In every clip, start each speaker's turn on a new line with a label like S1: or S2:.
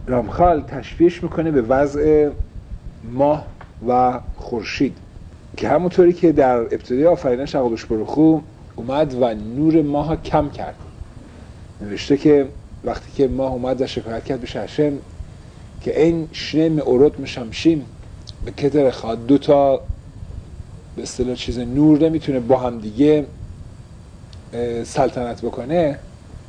S1: رامخال تشبیهش میکنه به وضع ماه و خورشید که همونطوری که در ابتدای آفرینش اقدش برخو اومد و نور ماه کم کرد. نوشته که وقتی که ماه اومد و شکایت کرد به هشم که این شنه معرض مشمشیم به کتر خواد، دو تا به اصطلاح چیز نور نمیتونه با هم دیگه سلطنت بکنه.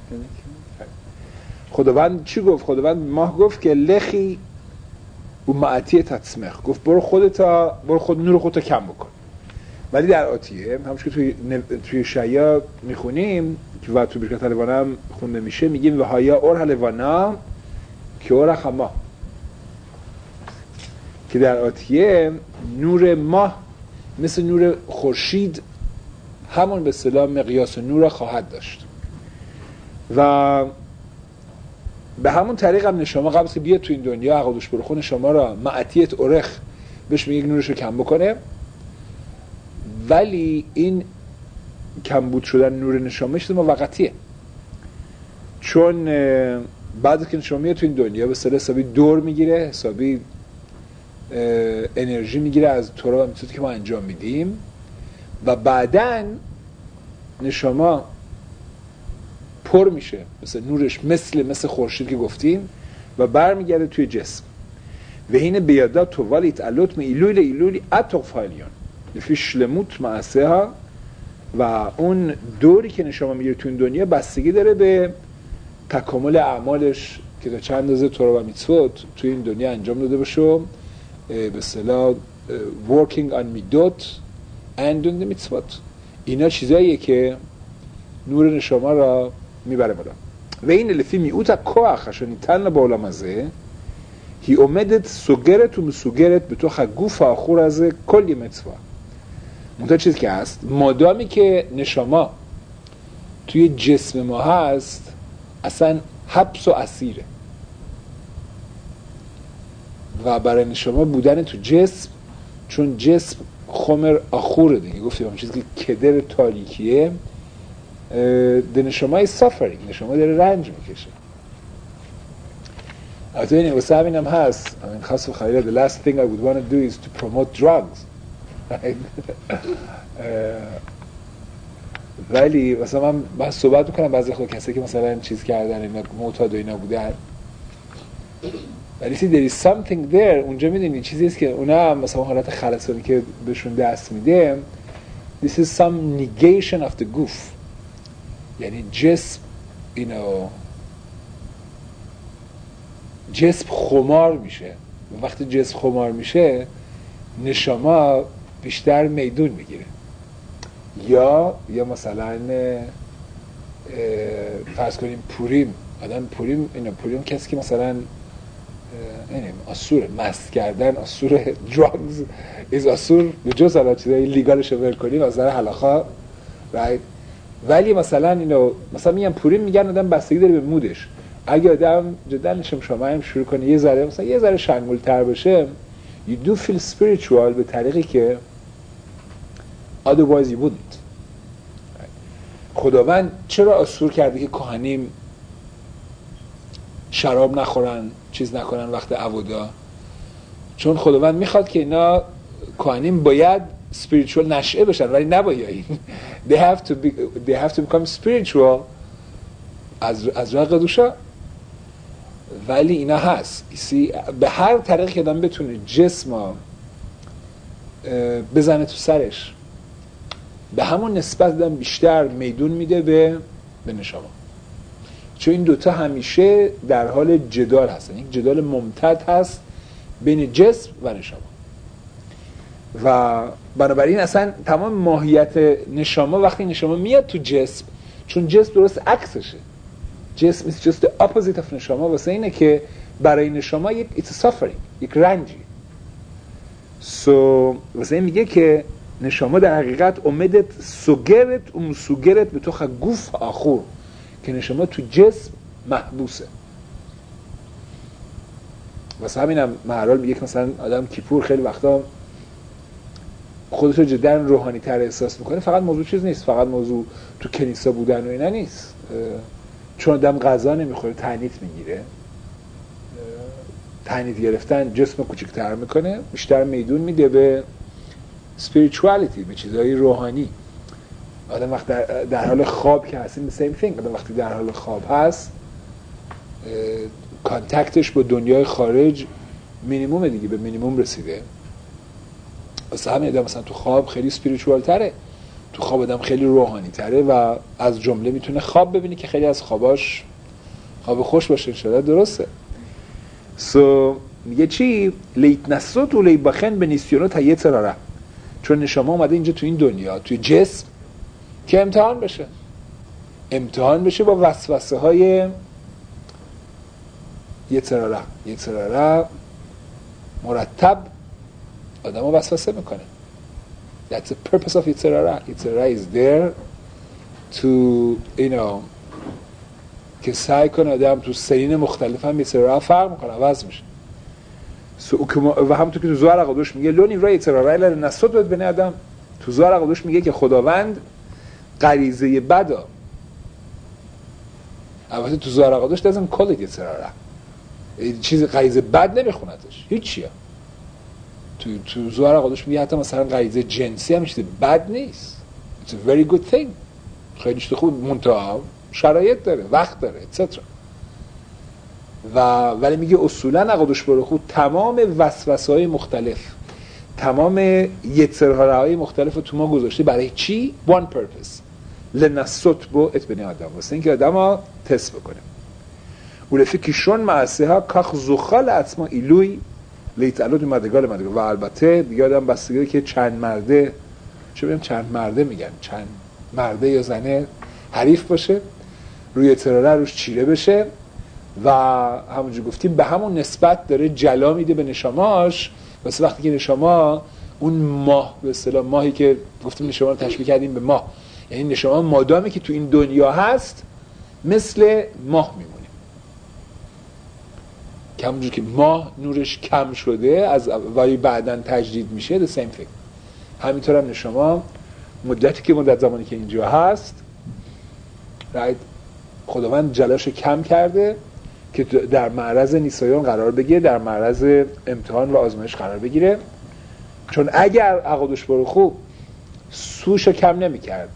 S1: خداوند چی گفت؟ خداوند ماه گفت که لخی و معتی تسمخ، گفت برو خود نور خودت کم بکن. ولی در آتیه همونش که توی شیا میخونیم و تو برکت حلوانا هم خونده میشه، میگیم و هایا اور حلوانا که اور خما، که در آتیه نور ماه مثل نور خورشید همون به اصطلاح مقیاس نور خواهد داشت و به همون طریق هم نشما قبل که بیاد تو این دنیا عقدش برخو نشما را معتیت اورخ بهش میگه نورش رو کم بکنه. ولی این کمبود شدن نور نشما چیز موقتیه، چون بعد که نشما میاد تو این دنیا به اصطلاح حسابی دور میگیره، حسابی انرژی میگیره از تورا و میتونی که ما انجام میدیم و بعدن نشما پر میشه مثل نورش مثل خورشید که گفتیم و برمیگرده توی جسم. و این بیادا توال اتعلوت ایلولی ایلولی اتوفالیون نفی شلموت معسه ها، و اون دوری که نشما میگیره توی این دنیا بستگی داره به تکامل اعمالش که تا چند اندازه تورا و میتسوت توی این دنیا انجام داده باشه، به اصطلاح working on midot and doing the mitzvot. اینا چیزاییه که نور نشما را میبره بالا. و این لفی میوت کوخ عشان نیتن بالا مزه هی اومدت سوگرت و مسوگرت به تو خگوف آخور از کلی متوا. منتها چیزی که هست مادامی که نشما توی جسم ما هست اصلا حبس و اسیره و برای نشما بودن تو جسم، چون جسم خمر آخوره دیگه، گفتیم همون چیزی که کدر تاریکیه، ده نشما سافرینگ، نشما داره رنج میکشه. البته این واسه همین هم هست، خاص و خیلی the last thing I would want to do is to promote drugs. ولی مثلا من صحبت میکنم بعضی خود کسی که مثلا چیز کردن اینا معتاد و اینا بودن، ولی there is something there اونجا میدونی چیزی است که اونا مثلا حالت خلصانی که بهشون دست میده this is some negation of the goof، یعنی جسم جسم خمار میشه و وقتی جسم خمار میشه نشما بیشتر میدون میگیره. یا مثلا فرض کنیم پوریم، آدم پوریم کسی که مثلا آسوره، مست کردن آسوره، drugs is آسور به جز حالا چیزایی لیگالش رو ول کنیم از نظر هلاخا right؟ ولی مثلا مثلا میگن پوریم، میگن آدم بستگی داره به مودش. اگه آدم جدا نشم شما هم شروع کنه یه ذره شنگول‌تر بشه you do feel spiritual به طریقی که otherwise you wouldn't. خداوند چرا آسور کرده که کهنیم شراب نخورن، چیز نکنن وقت عودا؟ چون خداوند میخواد که اینا کهنیم باید spiritual نشئه بشن ولی نباید they have to become spiritual از راه قدوشا. ولی اینا هست به هر طریقی که آدم بتونه جسم بزنه تو سرش، به همون نسبت دادن بیشتر میدون میده به نشما، چون این دوتا همیشه در حال جدال هستن، یک جدال ممتد هست بین جسم و نشما. و بنابراین اصلا تمام ماهیت نشما وقتی نشما میاد تو جسم، چون جسم درست عکسشه، جسم is just the opposite of نشما، واسه اینه که برای نشما it's a suffering، یک رنجی. واسه این میگه که نشما در حقیقت اومدت سوگرت و مسوگرت به تو خگوف آخور، که نشما تو جسم محبوسه. واسه همینم محرال میگه که مثلا آدم کیپور خیلی وقتا خودش رو جدا روحانی تر احساس میکنه. فقط موضوع چیز نیست، فقط موضوع تو کنیسا بودن و اینا نیست، چون آدم غذا نمیخوره تعنیت میگیره تنید گرفتن جسم کوچکتر میکنه، بیشتر میدون میده به spirituality، به چیزهای روحانی. آدم وقتی در حال خواب که هستیم the same thing، آدم وقتی در حال خواب هست کانتکتش با دنیای خارج مینیمومه دیگه، به مینیموم رسیده. واسه همین آدم مثلا تو خواب خیلی spiritual تره، تو خواب آدم خیلی روحانی تره و از جمله میتونه خواب ببینی که خیلی از خواباش خواب خوش باشه. انشاءالله درسته. میگه چی؟ لیتنسوت و لیبخن به نیسیونو تا یتراره، چون نشما اومده اینجا تو این دنیا توی جسم که امتحان بشه با وسوسه های یتراره مرتب آدم رو وسوسه میکنه. That's the purpose of یتراره. یتراره is there to که سعی کنه آدم تو سنین مختلف هم یتراره فرق میکنه، عوض میشه. و همونطور که تو زوار قدوش میگه لونی را یتراره لر نسوت باید بنی آدم، تو زوار قدوش میگه که خداوند غریزه بدا، البته تو زوار قدوش doesn't call it یتراره، چیز غریزه بد نمیخونتش هیچیه. تو زوار قدوش میگه حتی مثلا غریزه جنسی هم چیز بد نیست، it's a very good thing، خیلی چیز خوب، منتها شرایط داره، وقت داره etc. ولی میگه اصولا قدوش برخو تمام وسوسه‌های مختلف، تمام یترهاهای مختلف رو تو ما گذاشته برای چی؟ one purpose لنسوت بو اتبنی آدم، واسه اینکه آدم ها تست بکنه. ولفی کشون معصه ها کخ زخال اعتما ایلوی لیتعلو دو مدگال و البته دیگه آدم بستگی که چند مرده، چه بگم چند مرده میگن، چند مرده یا زنه حریف باشه، روی تراره روش چیره بشه و همونجور گفتیم به همون نسبت داره جلا میده به نشاماش. واسه وقتی که نشاما اون ماه، به اصطلاح ماهی که گفتیم نشاما رو تشبیه کردیم به ماه، یعنی نشاما مادامی که تو این دنیا هست مثل ماه میمونه، که همونجور که ماه نورش کم شده از ولی بعداً تجدید میشه the same thing. همینطور هم نشاما مدتی که مدت زمانی که اینجا هست خداوند جلاش کم کرده که در معرض نیسایان قرار بگیره، در معرض امتحان و آزمایش قرار بگیره. چون اگر عقدش برو خوب سوشو کم نمی کرد،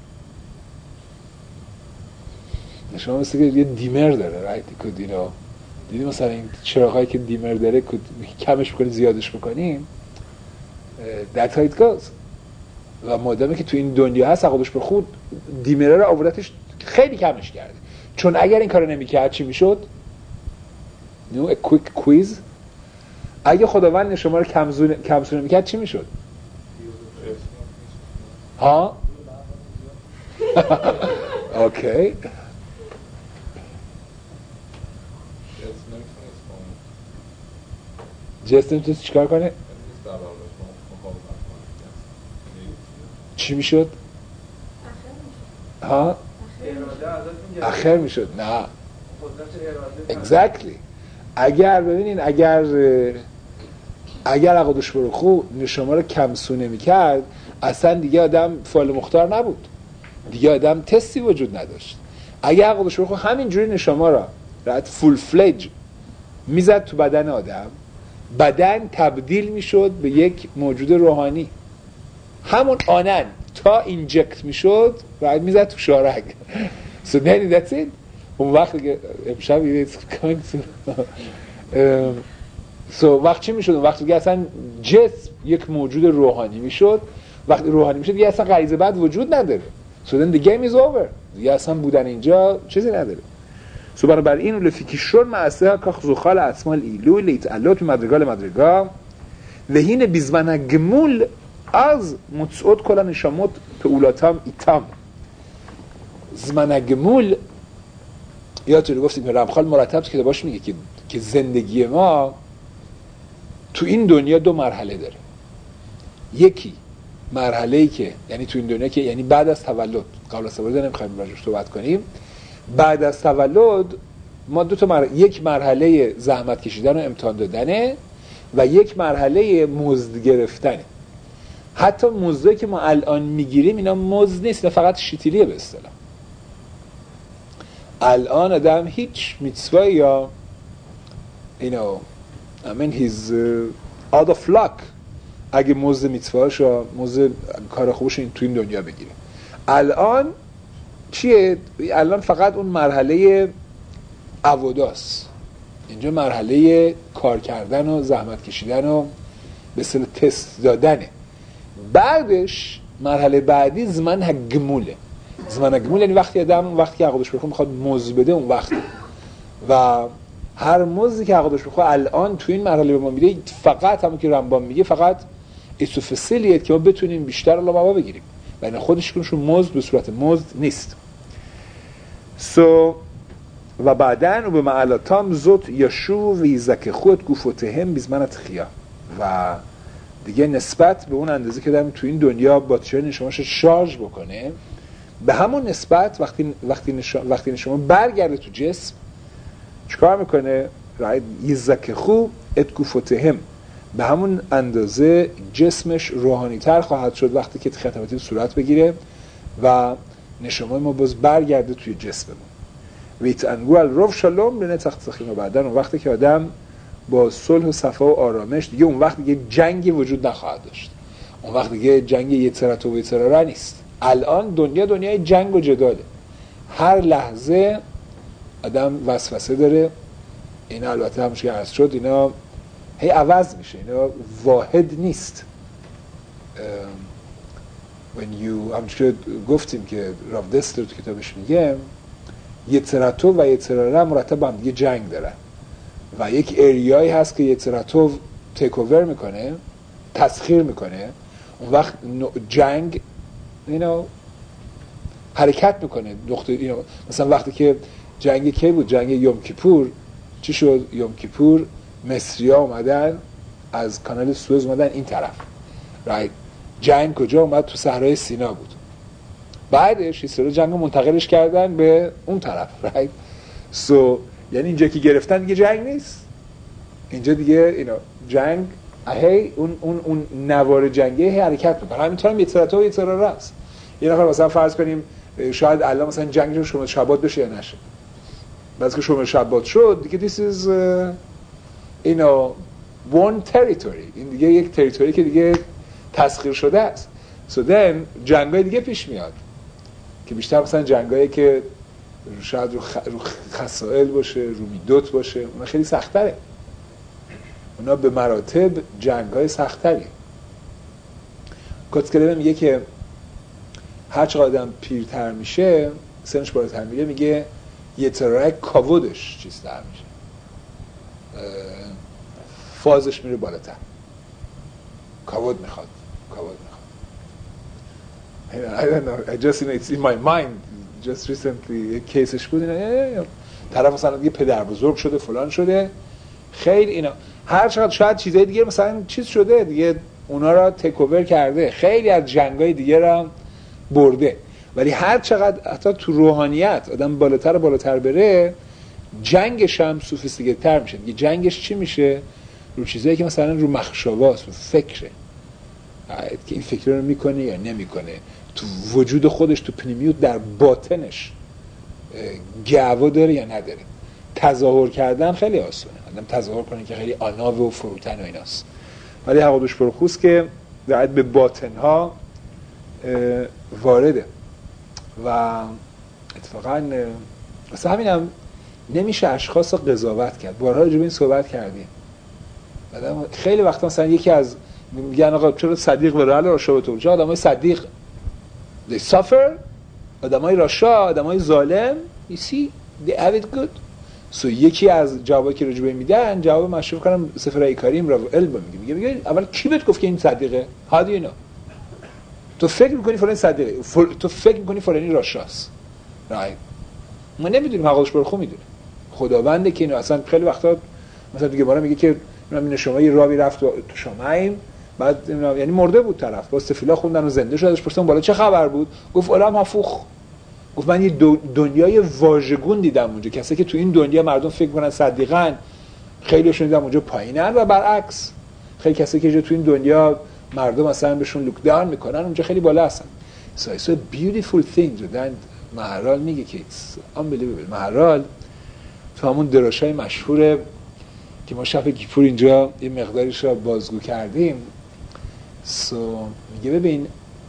S1: شما مثل که یه دیمر داره دیدی مثلا این چراغایی که دیمر داره کمش بکنی زیادش بکنیم that's how it goes. و مادامی که تو این دنیا هست عقدش برو خوب دیمره رو آوردتش خیلی کمش کرده، چون اگر این کارو نمی‌کرد چی میشد؟ a quick quiz، اگه خداوند شما رو کمسونه میکرد چی میشد؟ ها؟ اوکی. جست نمیتونی چیکار کنه؟ چی میشد؟ ها؟ اخر میشد. نه exactly. اگر ببینین اگر عقدش برو خوب شما رو کمسونه میکرد اصلا دیگه آدم فعال مختار نبود، دیگه آدم تستی وجود نداشت. اگر عقدش برو خوب همینجوری نشما را فول فلج میزد تو بدن آدم، بدن تبدیل میشد به یک موجود روحانی همون آنن تا اینجکت میشد و میزد تو شارک. so then that's it. اون وقت که امشب وقت چی میشد؟ وقتی که اصلا جسم یک موجود روحانی میشد، وقتی روحانی میشد دیگه اصلا غریزه بد وجود نداره. so then the game is over. دیگه اصلا بودن اینجا چیزی نداره. so بنابراین لفیکیشون معصه که خزوخال اسمال ایلو لیتعلات مدرگا وهین بیزمن گمول از متصعود کلا نشامت پئولاتم ایتام. زمنگمول یادتونه گفتیم که رمخال مرتب که باش میگه که زندگی ما تو این دنیا دو مرحله داره. یکی مرحله‌ای که یعنی تو این دنیا که یعنی بعد از تولد، قبل از تولد نمیخوایم راجعش صحبت کنیم، بعد از تولد ما دو تا یک مرحله زحمت کشیدن و امتحان دادنه و یک مرحله مزد گرفتنه. حتی مزدی که ما الان میگیریم اینا مزد نیست، اینا فقط شیطیلیه به اصطلاح. الان آدم هیچ میتسوا یا you know I mean he's out of luck اگه مزد میتواش و مزد کار خوبش این تو این دنیا بگیره. الان چیه؟ الان فقط اون مرحله عواداست، اینجا مرحله کار کردن و زحمت کشیدن و به اصطلاح تست دادنه. بعدش مرحله بعدی زمان هگموله. زمان هگمول یعنی وقتی آدم وقتی که عقدش بخواد میخواد مزد بده اون وقت، و هر مزدی که عقدش بخواد الان تو این مرحله به ما میده فقط همون که رمبان میگه فقط ایسوفسیلیت که ما بتونیم بیشتر الله بابا بگیریم و این خودش کنشون مزد به صورت مزد نیست. و بعدن و به معلاتام زود یشو و ایزک خود گفتهم بیزمنت خیا، و دیگه نسبت به اون اندازه که دارم تو این دنیا باتری نشماش شارژ بکنه، به همون نسبت وقتی نشما برگرده تو جسم چیکار میکنه؟ ایزک خو ات گفتهم، به همون اندازه جسمش روحانی تر خواهد شد وقتی که خطاباتی صورت بگیره و نشمای ما باز برگرده توی جسممون. ویت انگوال روف شالوم لنه تخت سخیم. و بعدن اون وقتی که آدم با صلح و صفا و آرامش دیگه اون وقت دیگه جنگی وجود نخواهد داشت. اون وقت دیگه جنگ یترت و یتراره نیست. الان دنیای جنگ و جداله. هر لحظه آدم وسوسه داره. اینا البته همش که عرض شد اینا هی عوض میشه، اینا واحد نیست. همش که گفتیم که راو دستر تو کتابش میگه یتراتو و یتراره مرتب با هم دیگه جنگ دارن و یک اریایی هست که یتراتو تیک اوور میکنه، تسخیر میکنه، اون وقت جنگ حرکت میکنه نقطه. مثلا وقتی که جنگ کی بود؟ جنگ یوم کیپور. چی شد؟ یوم کیپور مصری‌ها اومدن از کانال سوئز اومدن این طرف، رایت. جنگ کجا اومد؟ تو صحرای سینا بود. بعدش اسرائیل جنگ منتقلش کردن به اون طرف، رایت. یعنی اینجا که گرفتن دیگه جنگ نیست، اینجا دیگه جنگ اون نوار جنگی حرکت میکنه. همینطور هم یترات و یتراره است. یه نفر مثلا فرض کنیم شاید الان مثلا جنگ شما شبات بشه یا نشه، بعد که شما شبات شد دیگه this is one territory، این دیگه یک تریتوری که دیگه تسخیر شده است. so then جنگای دیگه پیش میاد که بیشتر مثلا جنگایی که شاید رو خسائل باشه، رو میدوت باشه، اونا خیلی سخت‌تره، اونا به مراتب جنگای سخت‌تری. کوتسکلم میگه که هر چقدر آدم پیرتر میشه، سنش بالاتر میره، میگه یترای کاودش چیزتر میشه، فازش میره بالاتر، کاود میخواد. I don't know, I just it's in my mind just recently کیسش بود طرف مثلا دیگه پدر بزرگ شده فلان شده، خیلی اینا هر چقدر شاید چیزای دیگه مثلا چیز شده دیگه اونا را تیک اوور کرده، خیلی از جنگای دیگه را برده، ولی هر چقدر حتی تو روحانیت آدم بالاتر بره جنگش هم سوفیستیکه تر میشه. دیگه جنگش چی میشه؟ رو چیزایی که مثلا رو مخشواست، رو فکره که این فکر رو میکنه یا نمیکنه، تو وجود خودش، تو پنیمیوت در باطنش گعوا داره یا نداره. تظاهر کردن خیلی آسونه، آدم تظاهر کنه که خیلی آناوه و فروتن و ایناست، ولی حقادوش پرخوست که در به باطنها وارده. و اتفاقا واسه همینم نمیشه اشخاص رو قضاوت کرد. بارها راجع به این صحبت کردیم. خیلی وقتا مثلا یکی از میگن آقا چرا صدیق و رعل راشا تو؟ چرا آدمای صدیق they suffer، آدمای راشا، آدمای ظالم you see they have it good. so یکی از جوابی که راجع به میدن، جواب مشروع کنم سفر ایکاریم رو علم میگه اول کی بهت گفت که این صدیقه؟ how do you know؟ تو فکر میکنی فلان صدیقه، تو فکر میکنی فلانی راشاست، right؟ ما نمیدونیم، حقش برخو میدونه خداونده که اینو اصلا. خیلی وقتا مثلا دیگه بارا میگه که من شما یه راوی رفت تو شمایم، بعد یعنی مرده بود طرف، با استفیلا خوندن و زنده شد، ازش پرسیدن بالا چه خبر بود؟ گفت عالم هفوخ، گفت من یه دنیای واژگون دیدم اونجا، کسایی که تو این دنیا مردم فکر میکنن صدیقن خیلیشون دیدم اونجا پایینن، و برعکس خیلی کسایی که تو این دنیا مردم مثلا بهشون لوک داون میکنن اونجا خیلی بالا هستن. so it's a beautiful thing. دادن مهرال میگه که it's unbelievable. مهرال تو همون دراشای مشهور که ما شب کیپور اینجا یه مقداریش را بازگو کردیم. میگه ببین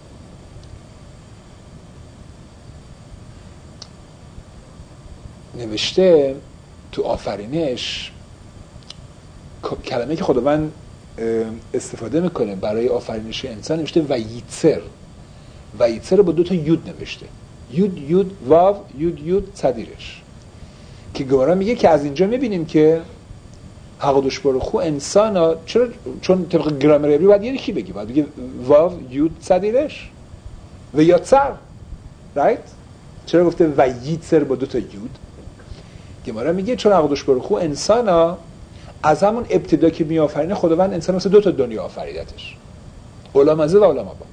S1: نوشته تو آفرینش کلمه که خداوند استفاده میکنه برای آفرینش انسان نوشته ویتسر با 2 یود نوشته، یود واو یود صدیرش، که گوارا میگه که از اینجا میبینیم که حقادش برخو انسان ها چون طبق گرامر عبری باید یه کی بگی، باید بگه واو یود صدیرش و یاتسر رایت. چرا گفته ویتسر با 2 یود؟ گوارا میگه چون حقادش برخو انسان ها از همون ابتدا که میآفرینه خداوند انسان واسه 2 دنیا آفریدتش، علامزه و علام‌آبا.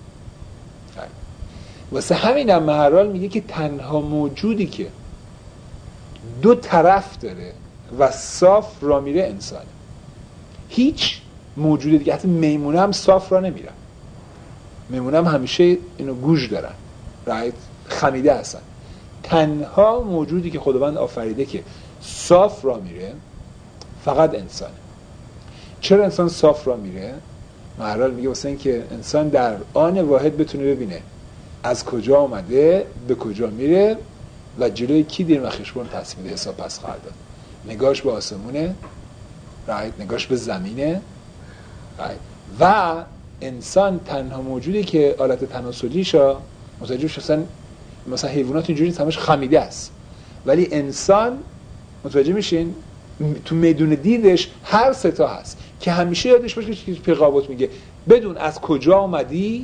S1: واسه همین هم مهرال میگه که تنها موجودی که 2 طرف داره و صاف را میره انسانه. هیچ موجود دیگه، حتی میمونه هم صاف را نمیرن. میمونه هم همیشه اینو گوش دارن، رایت، خمیده هستن. تنها موجودی که خداوند آفریده که صاف را میره فقط انسانه. چرا انسان صاف را میره؟ مهرال میگه واسه این که انسان در آن واحد بتونه ببینه از کجا آمده به کجا میره و جلوی کی دیر و خشبون تصمیم حساب پس خواهد داد. نگاش به آسمونه، رایت، نگاش به زمینه، رایت. و انسان تنها موجودی که آلت تناسلیشا متوجه شدن، مثلا حیوانات اینجوری همش خمیده است، ولی انسان متوجه میشین تو میدون دیدش هر 3 هست که همیشه یادش باشه که پیغابت میگه بدون از کجا آمدی،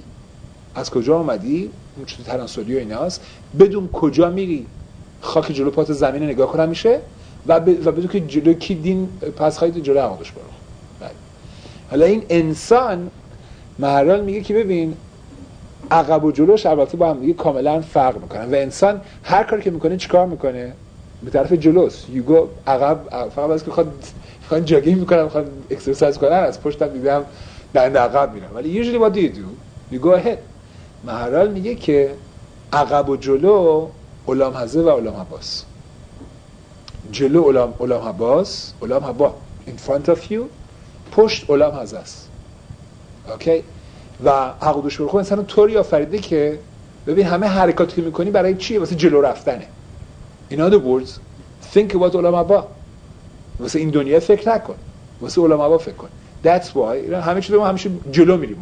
S1: اون چطور تناسلی و ایناست، بدون کجا میری، خاک جلو پات زمین نگاه کنم میشه و بدون که جلو کی دین پس خواهید جلو عقدش برو. حالا این انسان مهرال میگه که ببین عقب و جلوش البته با هم دیگه کاملا فرق میکنن و انسان هر کاری که میکنه چیکار میکنه؟ به طرف جلوست. یوگو عقب فقط بس که میخواد جاگینگ میکنن، میخواد اکسرسایز کنن، از پشتم دیدم در عقب میرن، ولی usually what do you go ahead. مهرال میگه که عقب و جلو علام حزه و علام حباس. جلو علام حبا in front of you، پشت علام حزه است. اوکی؟ و حقودش برخو انسان طوری آفریده که ببین همه حرکاتی که میکنی برای چیه؟ واسه جلو رفتنه. In other words think about علام حبا، واسه این دنیا فکر نکن، واسه علام حبا فکر کن. That's why همه چیز ما همیشه جلو میریم،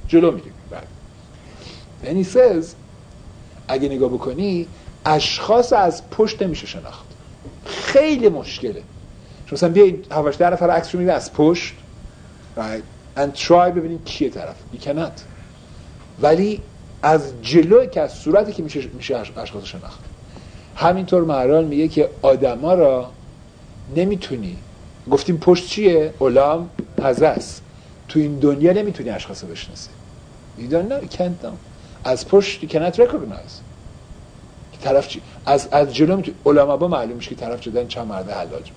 S1: And he says اگه نگاه بکنی اشخاص از پشت نمیشه شناخت، خیلی مشکله. مثلا بیاید 7-8 نفر عکسشو میبینید از پشت، right, and try ببینید کیه طرف. You cannot. ولی از جلوی که از صورتی که میشه اشخاص شناخت. همینطور مهرال میگه که آدما را نمیتونی، گفتیم پشت چیه؟ علام حزه است. تو این دنیا نمیتونی اشخاص رو بشناسی. You don't know, you can't know. از پشت you cannot recognize که طرف چی. از جلو میتونی، علما با معلوم میشه که طرف جدن چند مرد حلاج.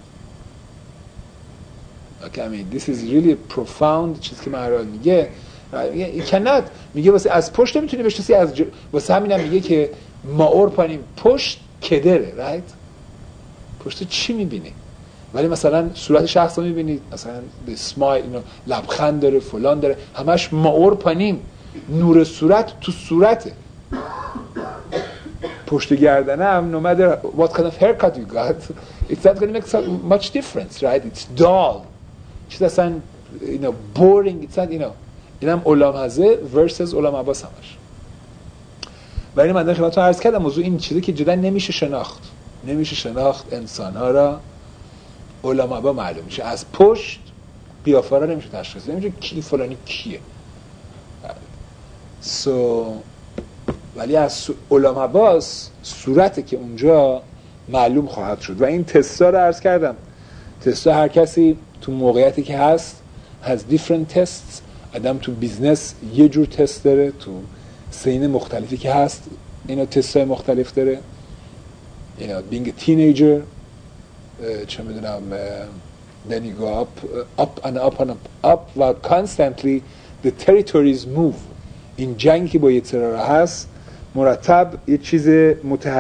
S1: Okay, I mean this is really profound چیزی که مهرال میگه. You cannot، میگه واسه از پشت نمیتونی بشناسی، از واسه همینم میگه که ما پانیم پشت کدره، right؟ پشت چی میبینی؟ ولی مثلا صورت شخص رو میبینید، مثلا به اسمایل لبخند داره، فلان داره، همش ما پانیم، نور صورت تو صورته. پشت گردنم no matter what kind of haircut you got it's not going to make so much difference, right? It's dull. چیز اصلا boring. It's not, اینم علام حزه versus علام عباس همش. ولی من در خدمتتون عرض کردم موضوع این چیزی که جدا نمیشه شناخت انسان‌ها را. علام عبا معلوم میشه، از پشت قیافه را نمیشه تشخیص، نمیشه کی فلانی کیه. ولی از علام عباس صورته که اونجا معلوم خواهد شد. و این تستا رو عرض کردم، تستا هر کسی تو موقعیتی که هست has different tests. آدم تو بیزنس یه جور تست داره، تو سین مختلفی که هست اینا تستای مختلف داره. being a teenager چه میدونم then you go up and up و constantly the territories move. این جنگی که با یه تراره هست مرتب یه چیز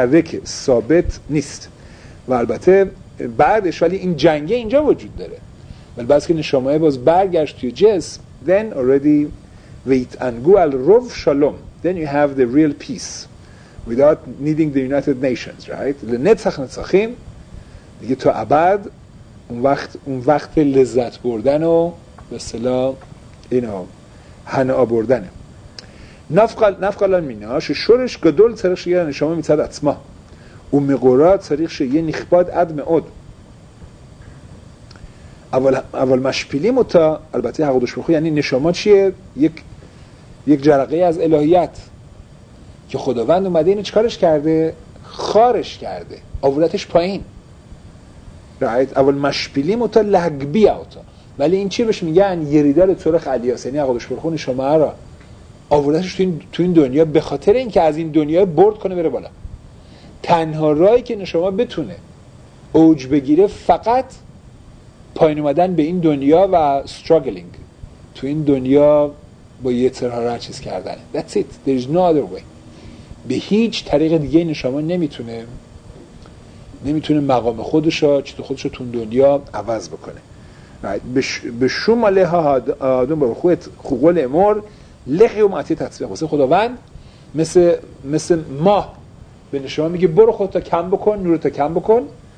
S1: متحرک ثابت نیست و البته بعدش ولی این جنگه اینجا وجود داره. ولی بعد که نشامه باز برگشت توی جسم then already wait and go al rov shalom then you have the real peace without needing the United Nations right لنצח نצחים دیگه تا ابد اون وقت لذت بردن و به اصطلاح اینا هنا بردنه נפקא מינה ששורש גדול צריך שיהיה לנשמה מצד עצמה ומגורה צריך שיהיה נכבד עד מאוד אבל משפילים אותה البته حق הקדוש ברוך הוא یعنی نشما چیه یک جرقه از الهیت که خداوند اومده اینو چیکارش کرده خارش کرده آوردتش پایین right اول مشپیلیم اوتا لهگبی اوتا ولی این چی بهش میگن یریدال طرق الیاس یعنی حق הקדוש ברוך הוא نشما را آوردتش تو این دنیا به خاطر اینکه از این دنیا برد کنه بره بالا تنها راهی که نشما بتونه اوج بگیره فقط پایین اومدن به این دنیا و struggling تو این دنیا با یترها را چیز کردن that's it there is no other way به هیچ طریق دیگه نشما نمیتونه مقام خودشو چطور خودشو تو دنیا عوض بکنه به شوم علیها آدم با خوقل امور لخی و معطی تصویق واسه خداوند مثل ماه به نشما میگه برو خودتا کم بکن نورتا کم بکن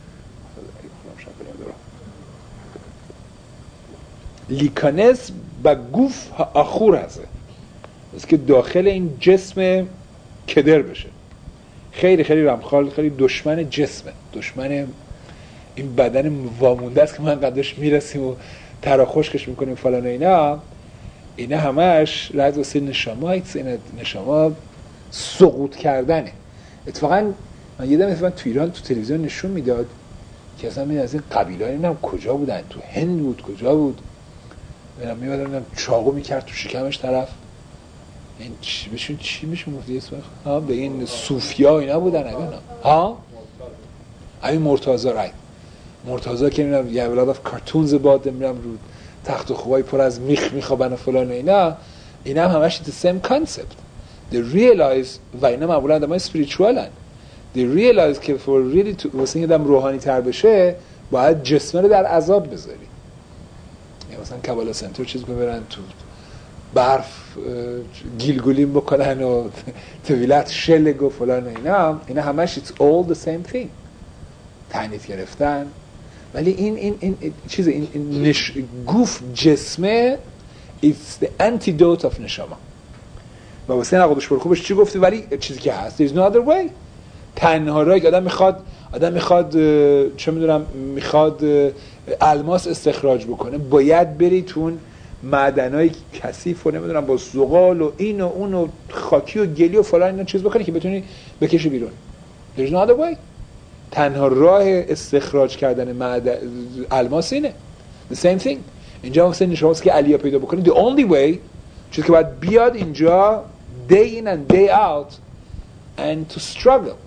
S1: لیکانس با گوف آخور هسته است که داخل این جسم کدر بشه خیلی خیلی رمخال خیلی دشمن جسمه دشمن این بدن وامونده است که ما انقدرش میرسیم و تراخشکش میکنیم فلان و اینا همش رد واسه نشما سقوط کردنه اتفاقا من یه دفعه تو ایران تو تلویزیون نشون میداد که اصلا من از این قبیله‌ها نمیدونم کجا بودن تو هند بود کجا بود من میادم چاقو میکرد تو شکمش طرف این چی بهشون گفتی اسم ها به این صوفیا اینا بودن اینا ها همین مرتضی رای مرتضی که میرم یه اولاد کارتونز باد میرم رو تخت و خوبای پر از میخ میخوابن و فلان و اینا هم همش the same concept they realize و اینا معمولا آدمای اسپریچوالن they realize که for really to واسه اینکه آدم روحانی تر بشه باید جسم رو در عذاب بذاری مثلا کابالا سنتر چیز ببرن تو برف گیلگولیم بکنن و طویلت شلگ و فلان اینا همش it's all the same thing تعنیت گرفتن ولی این چیز این گوف جسمه it's the antidote of نشما و واسه حق הקדוש ברוך הוא چی گفتی ولی چیزی که هست there's no other way تنها راهی که آدم میخواد چه میدونم میخواد الماس استخراج بکنه باید بری تون معدنای کثیف و نمیدونم با زغال و این و اون و خاکی و گلی و فلان اینا چیز بکنی که بتونی بکشی بیرون there's no other way تنها راه استخراج کردن الماس اینه the same thing اینجا مثلا نشماست که علیا پیدا بکنی the only way چیزی که باید بیاد اینجا day in and day out and to struggle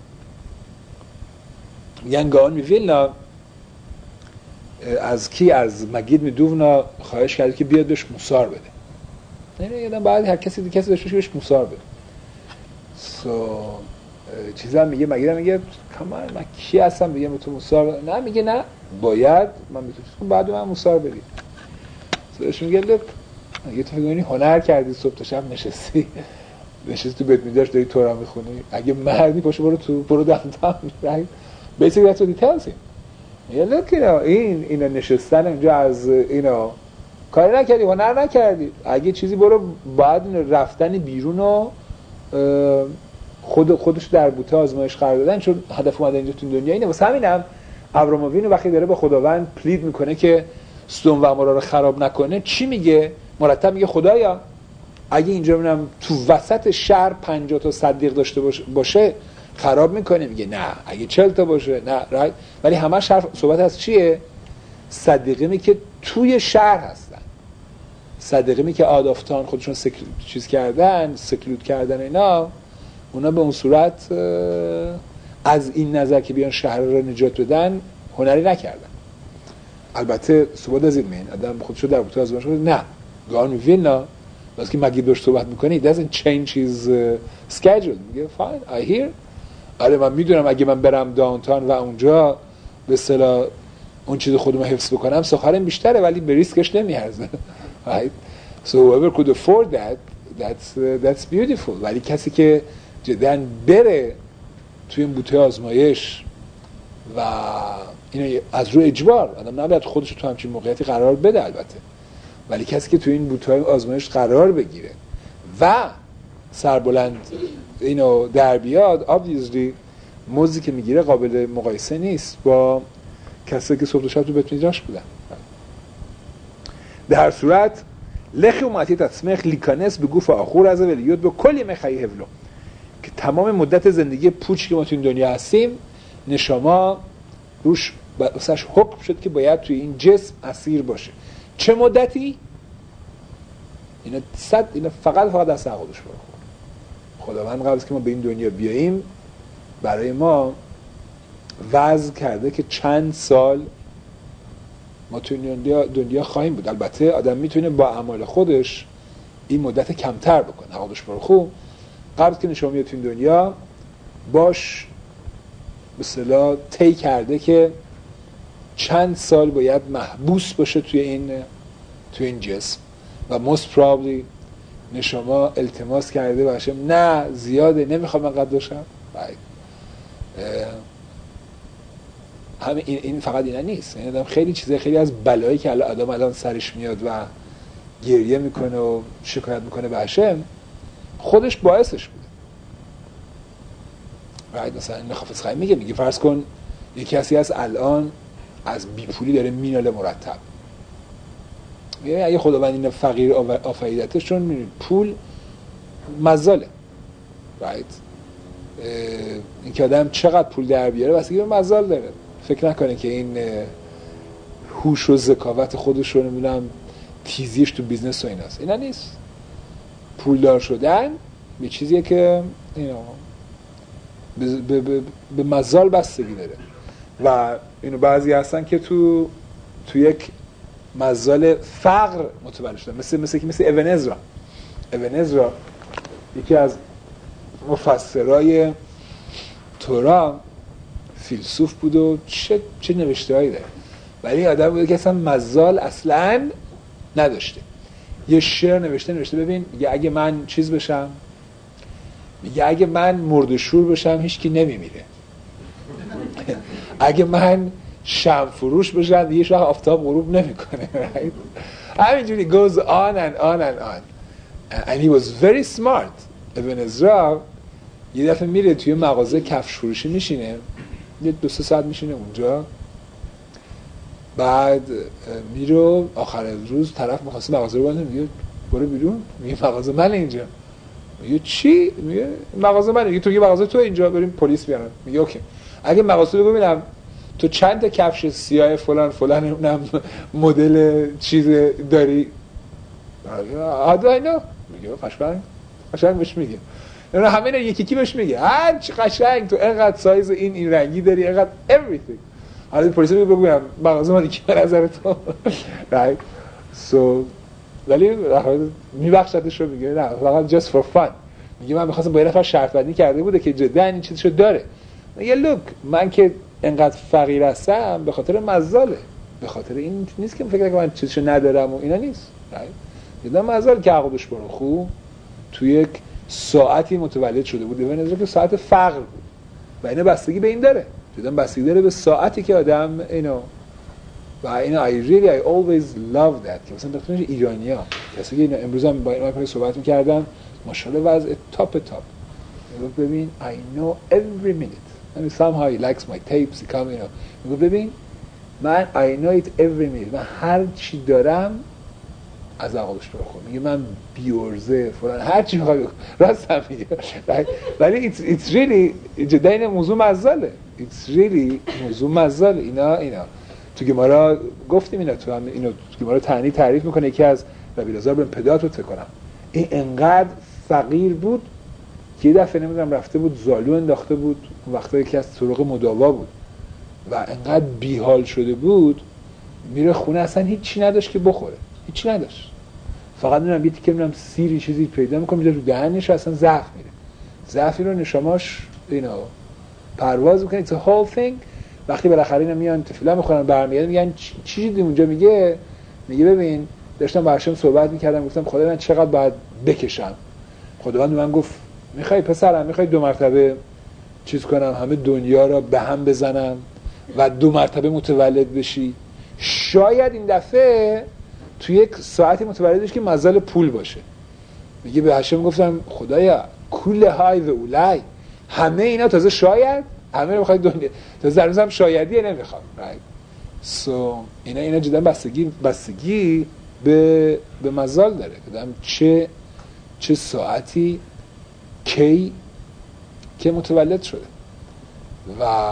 S1: ینگان میویلنا از مگید میدوونا خواهش کرد که بیاد بهش موسار بده یعنی یادم باید هر کسی بهش موسار بده چیزا میگه مگیدم میگه من کی هستم بگم به تو موسار نه میگه نه باید من میتونم بعد من موسار بدی بهش میگه لب اگه تو فکر هنر کردی صبح تا شب نشستی تو بیت میداش داری تورا میخونی اگه مردی پاشو برو دمتم basically that's what he tells him میگه look این نشستن اینجا از اینا کاری نکردی هنر نکردی اگه چیزی برو باید رفتن بیرون و خودش در بوته آزمایش قرار دادن چون هدف اومدن اینجا تو دنیا اینه واسه همینم ابرامووین وقتی داره به خداوند پلید میکنه که ستون و امورا رو خراب نکنه چی میگه مرتب میگه خدایا اگه اینجا ببینم تو وسط شهر 50 تا صدیق داشته باشه خراب میکنه میگه نه اگه 40 تا باشه نه ولی همش صحبت از چیه صدیقی که توی شهر هستن صدیقی که آدافتان خودشون چیز کردن سکلود کردن اینا اونا به اون صورت از این نظر که بیان شهر رو نجات بدن هنری نکردن البته صحبت از این مین آدم خودشو در بوته آزمایش کنه نه گان ویلنا واسه که مگی داشت صحبت میکنه doesn't change his schedule میگه fine I hear آره من میدونم اگه من برم داونتاون و اونجا به اصطلاح اون چیز خودم حفظ بکنم سخرم بیشتره ولی به ریسکش نمیارزه. right? So whoever could afford that, that's beautiful. ولی کسی که جداً بره توی این بوته آزمایش و اینو از رو اجبار، آدم نباید خودش تو همچین موقعیتی قرار بده البته، ولی کسی که توی این بوته آزمایش قرار بگیره و سربلند اینو در بیاد، obviously مزدی که میگیره قابل مقایسه نیست با کسایی که صبح و شب تو بیت میدراش بودن. در صورت لخی و معطیت اسمخ لیکانس به گوف آخور از ولیود به کلی مخیه هولو، که تمام مدت زندگی پوچ که ما تو این دنیا هستیم نشما روش بسش حکم شد که باید توی این جسم اسیر باشه. چه مدتی؟ اینا فقط دست عقلش برو. خداوند قبل از که ما به این دنیا بیاییم برای ما وضع کرده که چند سال ما تو دنیا خواهیم بود. البته آدم میتونه با اعمال خودش این مدت کمتر بکنه. عقلش برو خوب قبل که نشما میاد تو این دنیا باش به اصطلاح طی کرده که چند سال باید محبوس باشه توی این جسم و most probably نشما التماس کرده باشه نه زیاده نمیخوام انقدر باشم. همه این فقط اینا نیست، این آدم خیلی چیزای خیلی از بلایی که آدم الان سرش میاد و گریه میکنه و شکایت میکنه به هشم خودش باعثش بوده. مثلا این حافظ خیلی میگه فرض کن یکی کسی هست الان از بیپولی داره میناله مرتب، میگه اگه خداوند این فقیر آفریدتش چون پول مزاله، این که آدم چقدر پول در بیاره بس که مزال داره، فکر نکنه که این هوش و ذکاوت خودش رو نمیدونم تیزیش تو بیزنس و ایناست. اینا نیست. پولدار شدن به چیزیه که به مزال بستگی داره و اینو بعضی هستن که تو یک مزال فقر متولد شدن، مثل ابن عزرا یکی از مفسرای تورا فیلسوف بود و چه نوشته‌هایی داره، ولی آدم بود که اصلا مزال اصلاً نداشته. یه شعر نوشته ببین میگه اگه من چیز بشم، میگه اگه من مرده‌شور بشم هیچکی نمیمیره، اگه من شمع فروش بشم دیگه وقت آفتاب غروب نمیکنه. همینجوری goes on and on and on and he was very smart. ابن عزرا یه دفعه میره توی مغازه کفش فروشی میشینه، یه 2-3 ساعت میشینه اونجا، بعد میره آخر روز طرف میخواسته مغازه رو بنده، میگه برو بیرون، میگه مغازه من اینجا، میگه چی؟ میگه مغازه منه، میگه تو یه مغازه تو اینجا، بریم پلیس بیارن. میگه اوکی اگه مغازه رو ببینم تو چند تا کفش سیاه فلان اونم مدل چیز داری، آدا اینا میگه قشنگ بهش میگه اینا همه اینا یکی بهش میگه هر چی قشنگ تو اینقدر سایز این رنگی داری اینقدر everything. حالا پلیس رو بگم مغازه من کی به نظر تو right so ولی میبخشتش رو میگه نه فقط just for fun. میگه من می‌خواستم با یه نفر شرط بندی کرده بوده که جدا این چیزشو داره. میگه لوک من که انقدر فقیر هستم به خاطر مزاله، به خاطر این نیست که فکر کنم من چیزشو ندارم و اینا نیست. جدا مزال که عقبش برو خوب تو یک ساعتی متولد شده بود به نظر که ساعت فقر بود و اینا بستگی به این داره، جدا بستگی داره به ساعتی که آدم اینو و اینا I always love that که مثلا دکتر ایرانی‌ها کسی که اینا امروز هم با اینا صحبت می‌کردم ماشاءالله وضع تاپ ببین I know every minute I mean somehow he likes my tapes he come میگه ببین من I know it every minute من هر چی دارم از عقلش بخور، میگه من بیورزه فلان هر چی میخوای راست هم میگه ولی it's really جدا این موضوع مزاله it's really موضوع مزاله. اینا تو گمارا گفتیم اینا تو هم اینو تو گمارا تعنی تعریف میکنه یکی از ربی لازار بن پدات رو تکنم این انقدر فقیر بود که یه دفعه نمیدونم رفته بود زالو انداخته بود اون وقتا یکی از طرق مداوا بود و انقدر بیحال شده بود میره خونه اصلا هیچی نداشت که بخوره، هیچی نداشت، فقط میرم یه تیکه میرم سیری چیزی پیدا میکنم میذاره رو دهنش اصلا ضعف میره، ضعفی رو نشاماش اینا پرواز میکنه it's a whole thing وقتی بالاخره اینا میان تفیلا میخونن برمیگردن میگن چی دیدی اونجا؟ میگه ببین داشتم با هاشم صحبت میکردم، گفتم خدای من چقدر باید بکشم. خداوند من گفت میخوای پسرم، میخوای 2 مرتبه چیز کنم، همه دنیا را به هم بزنم و 2 مرتبه متولد بشی؟ شاید این دفعه تو 1 ساعتی متولد بشی که مزال پول باشه. میگه به هاشم گفتم خدایا کل های و اولای، همه اینا تازه شاید، همه رو میخوای دنیا تازه هنوزم شایدیه نمیخوام. اینا جدا بستگی به مزال داره کدام چه ساعتی کی که متولد شده. و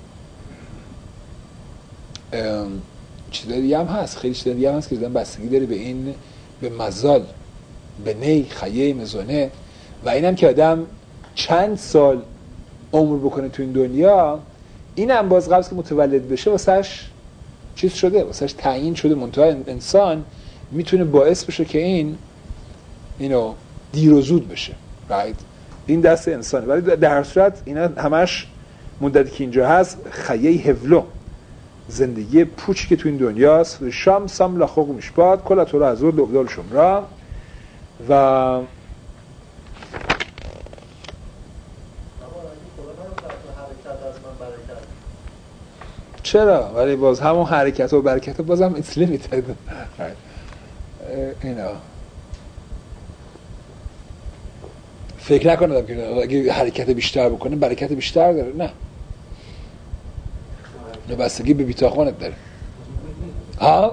S1: چیز دیگه هم هست، خیلی چیز دیگه هم هست که جدا بستگی داره به مزال، به نی خیه مزونه. و اینم که آدم چند سال عمر بکنه تو این دنیا، اینم باز قبل که متولد بشه واسش چیز شده، واسش تعیین شده. منتها انسان میتونه باعث بشه که اینو دیر و زود بشه. این دست انسانه. ولی در هر صورت اینا همش مدتی که اینجا هست خیه هولو، زندگی پوچی که تو این دنیاست. شام سام لخوق میشباد کلا تو رو از ور لبدال شمرا. و چرا؟ ولی باز همون حرکت و برکت بازم it's limited. اینا فکر نکنم که اگه حرکت بیشتر بکنه برکت بیشتر داره. نه بستگی به بیتاخونت داره. ها؟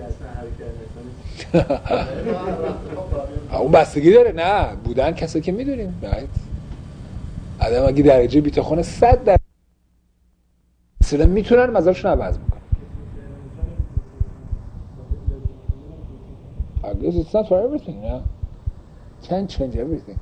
S1: اون بستگی داره. نه بودن کسی که میدونیم آدم اگه درجه بیتاخون 100 اصلا میتونن مزارشون عوض بکنن. I guess it's not for everything. No? Can't change everything.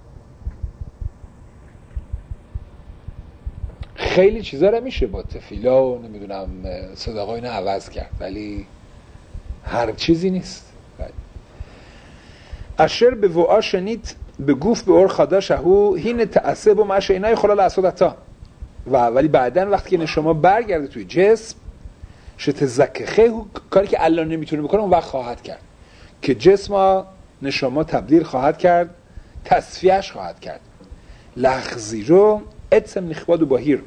S1: خیلی چیزا رو میشه با تفیلا و نمیدونم صدقا اینو عوض کرد، ولی هر چیزی نیست. اشر به وعا شنید به گوف به اور خدا شهو هین تعصب و معشه اینای خلال اسودتا. ولی بعدن وقتی که شما برگرده توی جسم شتزکخه، کاری که الان نمیتونه بکنه اون وقت خواهد کرد که جسم نشما تبدیل خواهد کرد، تصفیهش خواهد کرد. لحظی رو اتسم نخباد و باهیر،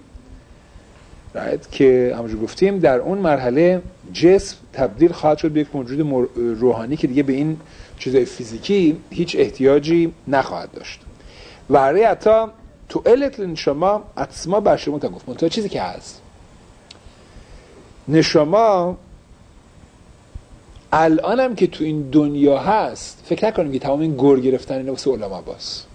S1: که همونجور گفتیم در اون مرحله جسم تبدیل خواهد شد به یک موجود روحانی که دیگه به این چیزای فیزیکی هیچ احتیاجی نخواهد داشت. و هره حتی تو علت نشما عطسما بر شما تا گفت منتها چیزی که هست نشما الانم که تو این دنیا هست، فکر نکنیم که تمام این گر گرفتن اینا واسه علما باست.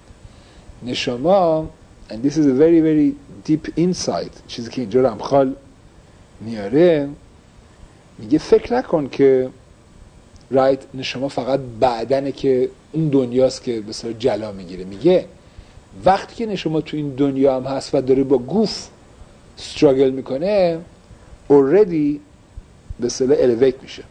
S1: نشما and this is a very very deep insight، چیزی که اینجا رمخال میاره، میگه فکر نکن که نشما فقط بعدنه که اون دنیاست که به صورت جلا میگیره. میگه وقتی که نشما تو این دنیا هم هست و داره با گوف استراگل میکنه already به صورت elevate میشه.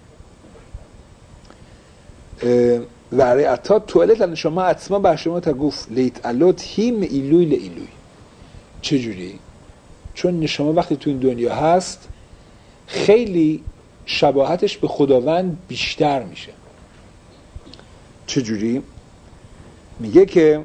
S1: و عطا توالت نشما عطسما بر شما تا گوف لیت الوت هیم ایلوی لیلوی. چجوری؟ چون نشما وقتی تو این دنیا هست خیلی شباهتش به خداوند بیشتر میشه. چجوری؟ میگه که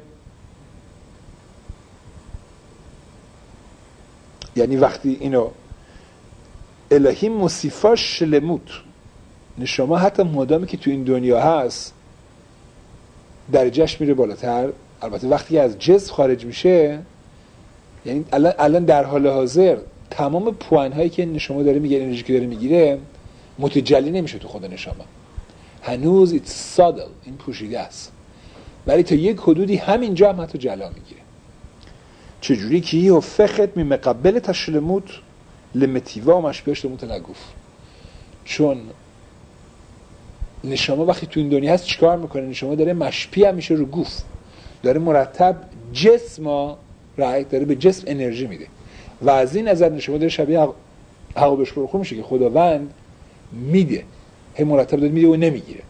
S1: یعنی وقتی اینو الهی مصیفا شلموت، نشما حتی مادامی که تو این دنیا هست درجهش میره بالاتر. البته وقتی از جسم خارج میشه، یعنی الان در حال حاضر تمام پوان هایی که نشما داره میگیره، انرژی که داره میگیره متجلی نمیشه تو خود نشما، هنوز ایت سادل، این پوشیده است، ولی تا یک حدودی همینجا هم حتی جلا میگیره. چجوری که یه فخت می مقبل تشلموت لمتیوا و مشبهش لموت نگوف. چون نشما وقتی تو این دنیا هست چیکار میکنه؟ نشما داره مشپی هم میشه رو گوف، داره مرتب جسم داره به جسم انرژی میده و از این نظر نشما داره شبیه حق و بشکر میشه که خداوند میده، هی مرتب داره میده و نمیگیره.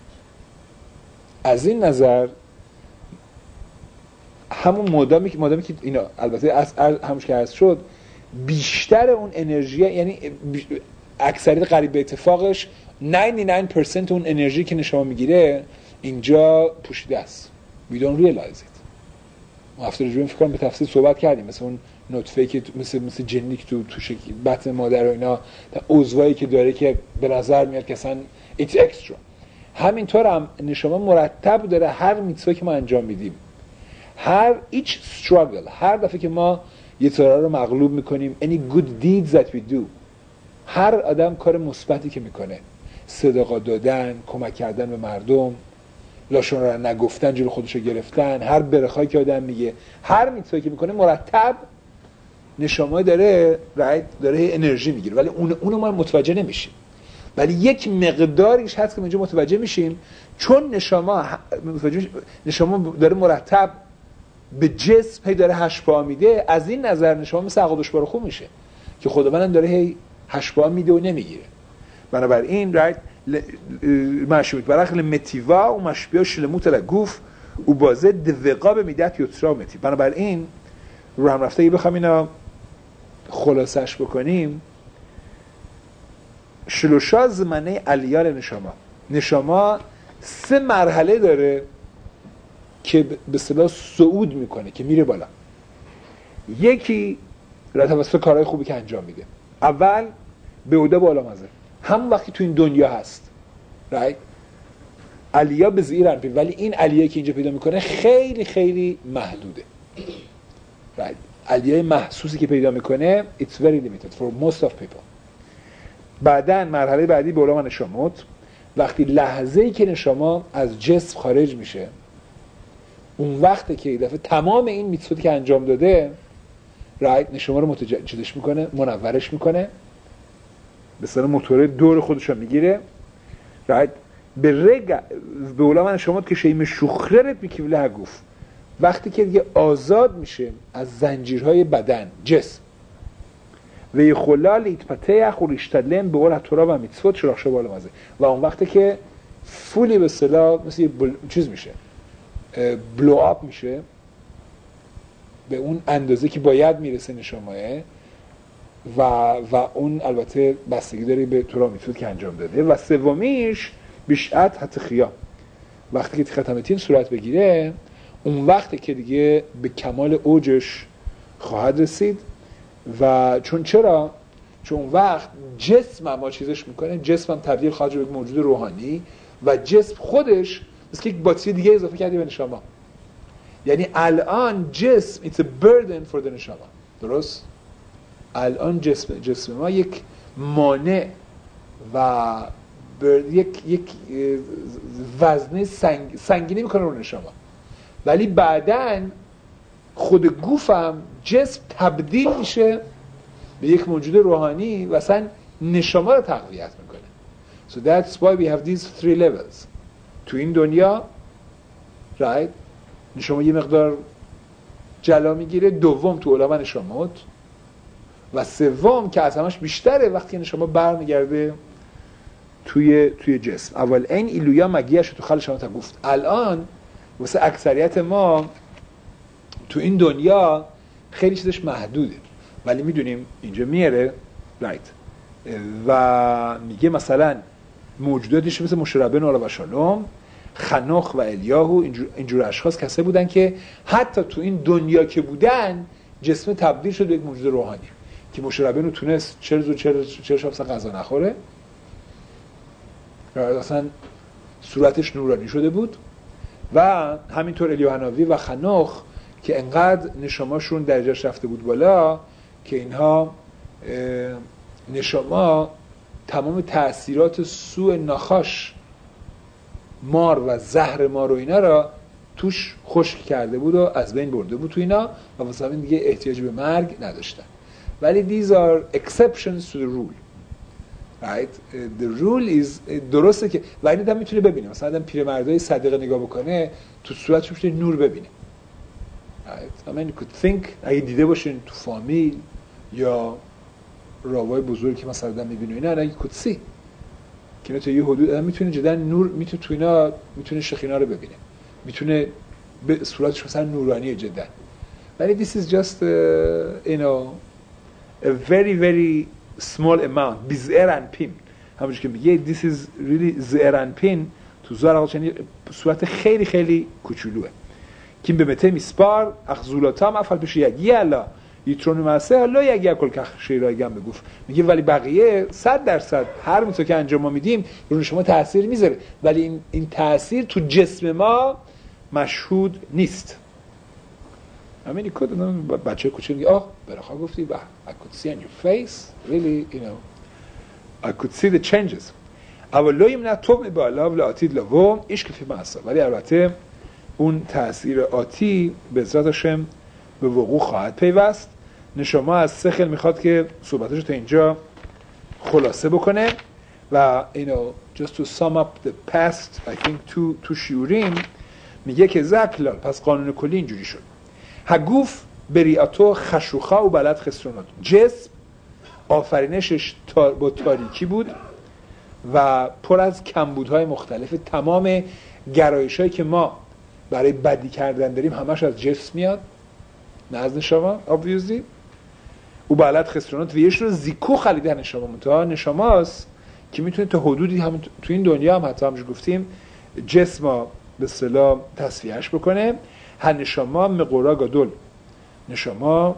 S1: از این نظر همون مادامی که اینا البته همونش که عرض شد بیشتر اون انرژی، یعنی اکثریت قریب به اتفاقش 99% اون انرژی که نشما میگیره اینجا پوشیده است. We don't realize it. ما هفته رجوع فکر کنم به تفصیل صحبت کردیم، مثل اون نطفه که مثل جنی که تو بطن مادر و اینا، عضوایی که داره که به نظر میاد که اصلا it's extra. همینطور هم نشما مرتب داره هر میتسوی که ما انجام میدیم، each struggle، هر دفعه که ما یه طرح رو مغلوب میکنیم، any good deeds that we do، هر آدم کار مثبتی که میکنه، صدقه دادن، کمک کردن به مردم، لاشون رو نگفتن، جلو خودش رو گرفتن، هر برخایی که آدم میگه، هر میتسوی که میکنه مرتب نشما داره انرژی میگیره، ولی اونو ما متوجه نمیشیم. ولی یک مقداریش هست که اینجا متوجه میشیم، چون نشما داره مرتب به جسم هی داره هشپا میده. از این نظر نشما مثل عقابش بارو خوب میشه که خداوند داره هی هشپا میده و نمیگیره. بنابراین مشبوط برخ لمتیوا و مشبیه شلموت لگوف و بازه دوقا به میدت یوترا متی. بنابراین رو هم رفته بخوام اینا خلاصش بکنیم، شلوشا زمنه علیال نشما 3 مرحله داره که به اصطلاح صعود میکنه، که میره بالا. یکی توسط کارهای خوبی که انجام میده. اول به عده بالا مزه، همون وقتی تو این دنیا هست، علیا به زیر انفی، ولی این علیه که اینجا پیدا میکنه خیلی خیلی محدوده. علیه محسوسی که پیدا میکنه it's very limited for most of people. بعدن مرحله بعدی به علامه نشامت، وقتی لحظه‌ای که نشما از جسم خارج میشه، اون وقته که دفعه تمام این میتسوتی که انجام داده نشما رو متجددش میکنه، منورش میکنه، به اصطلاح موتور دور خودش رو میگیره. به علامه نشامت که شیء مشخررت میکیوله هگوف، وقتی که دیگه آزاد میشه از زنجیرهای بدن، جسم، و یخلال ایتپتیخ و ریشتدلم به اول تورا و میتسوت شراخشه بالا مزه، و اون وقتی که فولی به اصطلاح مثل یه چیز میشه، بلو آپ میشه به اون اندازه که باید میرسه نشاماه، و اون البته بستگی داره به تورا میتسوت که انجام داده. و سومیش بیشعت حتی خیا، وقتی که ختمتین صورت بگیره، اون وقتی که دیگه به کمال اوجش خواهد رسید. و چون وقت جسم ما چیزش میکنه، جسم هم تبدیل خواهد شد به موجود روحانی، و جسم خودش مثل که یک باتری دیگه اضافه کردی به نشاما. یعنی الان جسم it's a burden for the نشاما. درست؟ الان جسم ما یک مانع و یک وزنه سنگینی میکنه رو نشاما. ولی بعدن خود گوفم جسم تبدیل میشه به یک موجود روحانی و اصلا نشما رو تقویت میکنه. So that's why we have these 3 levels. تو این دنیا نشما یه مقدار جلا میگیره، دوم تو علامه نشامت، و سوم که از همش بیشتره وقتی نشما برمیگرده توی جسم. اول این ایلویا مگیش تو خال شما تا گفت. الان واسه اکثریت ما تو این دنیا خیلی چیزش محدوده، ولی میدونیم اینجا میاره و میگه مثلا موجوداتش مثل مشربن و شالوم، خنوخ و الیاهو، اینجور اشخاص کسایی بودن که حتی تو این دنیا که بودن جسم تبدیل شد به یک موجود روحانی، که مشربن رو تونست 40 شب غذا نخوره، اصلا صورتش نورانی شده بود. و همینطور الیوهناوی و خنوخ که انقدر نشاماشون درجهش رفته بود بالا که اینها نشاما تمام تأثیرات سوء ناخاش مار و زهر مار و اینا را توش خشک کرده بود و از بین برده بود تو اینا، و واسه همین دیگه احتیاج به مرگ نداشتن. ولی these are exceptions to the rule. The rule is درسته که و این آدم میتونه ببینه، مثلا آدم پیرمردای صدقه نگاه بکنه تو صورتش میتونه نور ببینه. I mean you could think اگه دیده باشین تو فامیل یا راوای بزرگ که مثلا آدم میبینه اینا، اگه could see که اینا تا یه حدود آدم میتونه جدا نور، میتونه تو اینا میتونه شخینا رو ببینه، میتونه به صورتش مثلا نورانیه جدا. ولی this is just you know a very very small amount بیزئر and pin همونجور که میگه this is really زئر and pin تو زار چنین صورت خیلی خیلی کوچولوه که به مته میسپار اخزولاتا مفعل بشه یگی الا یترون مسه الا یگی کل که شیرایگم بگفت میگه ولی بقیه 100% هر میتونه که انجام ما میدیم رو شما تاثیر میذاره ولی این تاثیر تو جسم ما مشهود نیست. همین کد بچه کوچیک میگه برخا گفتی با I could see on your face really you know I could see the changes اولویم نه توم بالا ولی آتید لوم ایش که فی معصا ولی البته اون تأثیر آتی به ذات هاشم به وقوع خواهد پیوست. نشما از سخل میخواد که صحبتاشو تا اینجا خلاصه بکنه و just to sum up the past I think تو شیوریم میگه که زکلال پس قانون کلی اینجوری شد هگوف بریاتو خشوخا و بلد خسرونات جسم آفرینشش با تاریکی بود و پر از کمبودهای مختلف تمام گرایش‌هایی که ما برای بدی کردن داریم همش از جسم میاد نزد شما obviously و بلد خسرونات ویش رو زیکو خلیده نشما منتها نشماست که میتونه تا حدودی هم تو این دنیا هم حتی همش گفتیم جسم به اصطلاح تصفیهش بکنه هر نشما مقورا گادول نشما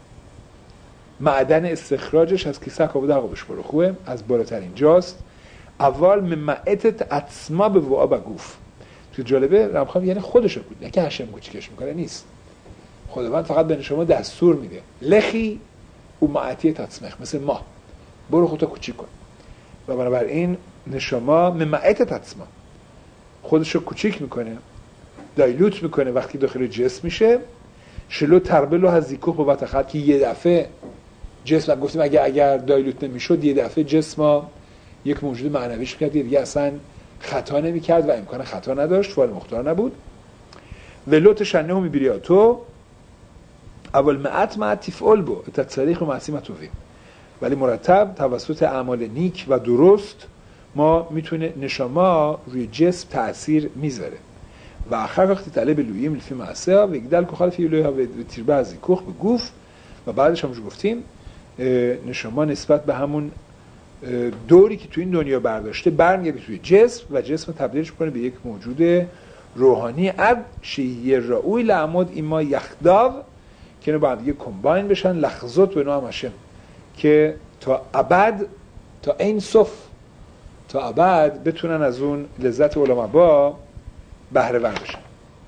S1: معدن استخراجش از کیسه کبود عقبش بروخوه از بالاترین جاست اول ممعتت عطسما به وعا بگوف تو جالبه رمخوام یعنی خودشو بود نه که هشم کوچیکش میکنه نیست خداوند فقط به شما دستور میده لخی او معتی تطسمخ مثل ما برو خودتا کوچیک کن و بنابراین نشما ممعت تطسما خودشو کوچیک میکنه دایلوت میکنه وقتی داخل جسم میشه شلو تربلو هزیکوه با بتخط که یه دفعه جسم گفتیم اگر دایلوت نمیشد یه دفعه جسم یک موجود معنویش میکرد دیگه اصلا خطا نمیکرد و امکان خطا نداشت فعال مختار نبود ولو تشنه هم میبریاتو اول معت تفعل بو تتصریخ و معصیمت تویم ولی مرتب توسط اعمال نیک و درست ما میتونه نشما روی جسم تأثیر میذاره و آخر وقتی طلب لوییم لفی معصه و اگدل که خالفی لویه و تیربه از کوخ به گوف و بعدش همونجور گفتیم نشما نسبت به همون دوری که توی این دنیا برداشته برمیگرده توی جسم و جسم تبدیلش کنه به یک موجود روحانی اب شیه رa'وی لعمود ایما یخداو که با هم دیگه کمباین بشن لحظات به نام هشم که تا ابد تا این صف تا ابد بتونن از اون لذت علما با بهره ور بشن.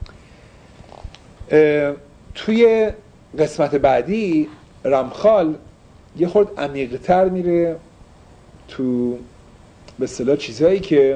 S1: توی قسمت بعدی رمخال یه خورد عمیق‌تر میره تو به اصطلاح چیزهایی که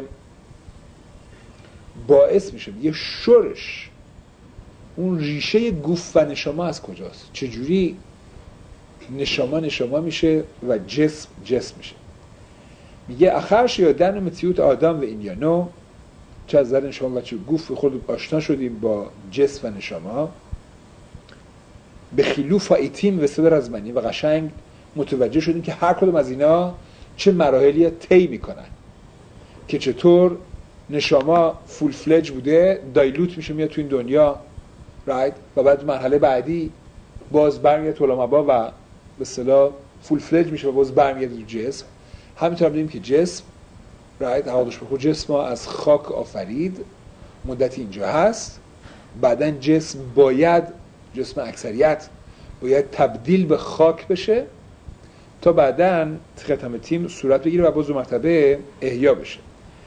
S1: باعث میشه یه شورش اون ریشه گوف و نشما از کجاست چجوری نشما میشه و جسم میشه. میگه اخرش یادن متیوت آدم و اینیانو چه از نظر نشما و چه گوف خود آشنا شدیم با جسم و نشما به خیلوف ایتیم و صدر از منی و قشنگ متوجه شدیم که هر کدوم از اینا چه مراحلی طی میکنن که چطور نشما فول فلج بوده دایلوت میشه میاد تو این دنیا رایت و بعد مرحله بعدی باز برمیگرده تو علماء و به اصطلاح فول فلج میشه و باز برمیگرده تو جسم. همینطور دیدیم که جسم رایت حوادث بخور جسم از خاک آفرید مدتی اینجا هست بعدن جسم اکثریت باید تبدیل به خاک بشه تا بعداً ختم تیم صورت بگیره و باز دو مرتبه احیا بشه.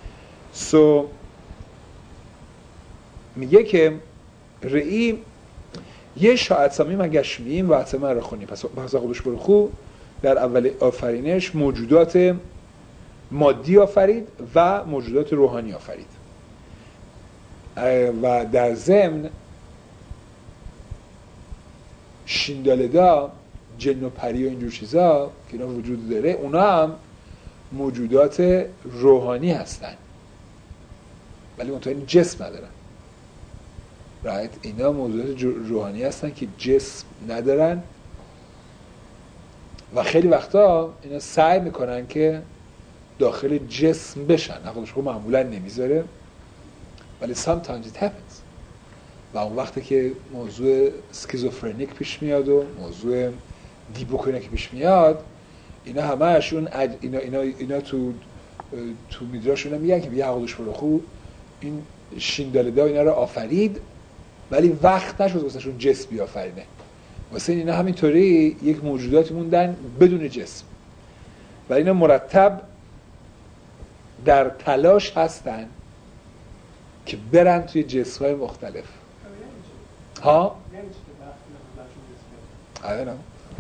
S1: میگه که رئی یه شاعتسامی مگشمیم و عطمه را خونیم پس قبولش برخو در اول آفرینش موجودات مادی آفرید و موجودات روحانی آفرید و در ضمن شیندالدا جن و پری و اینجور چیزا که اینا وجود داره اونا هم موجودات روحانی هستن ولی اونطور این جسم ندارن رایت اینا موجودات روحانی هستن که جسم ندارن و خیلی وقتا اینا سعی میکنن که داخل جسم بشن عقلش خود معمولا نمیذاره ولی sometimes it happens و اون وقتی که موضوع اسکیزوفرنیک پیش میاد و موضوع دیبوک اینا که پیش میاد، اینا همه‌شون اینا تو میدراشون میگن که یعقوبش برخو این شیندالدا اینا رو آفرید ولی وقت نشد واسهشون جسم بیافرینه. واسه اینا همینطوری یک موجوداتی موندن بدون جسم، ولی اینا مرتب در تلاش هستن که برن توی جسم‌های مختلف. ها؟ نه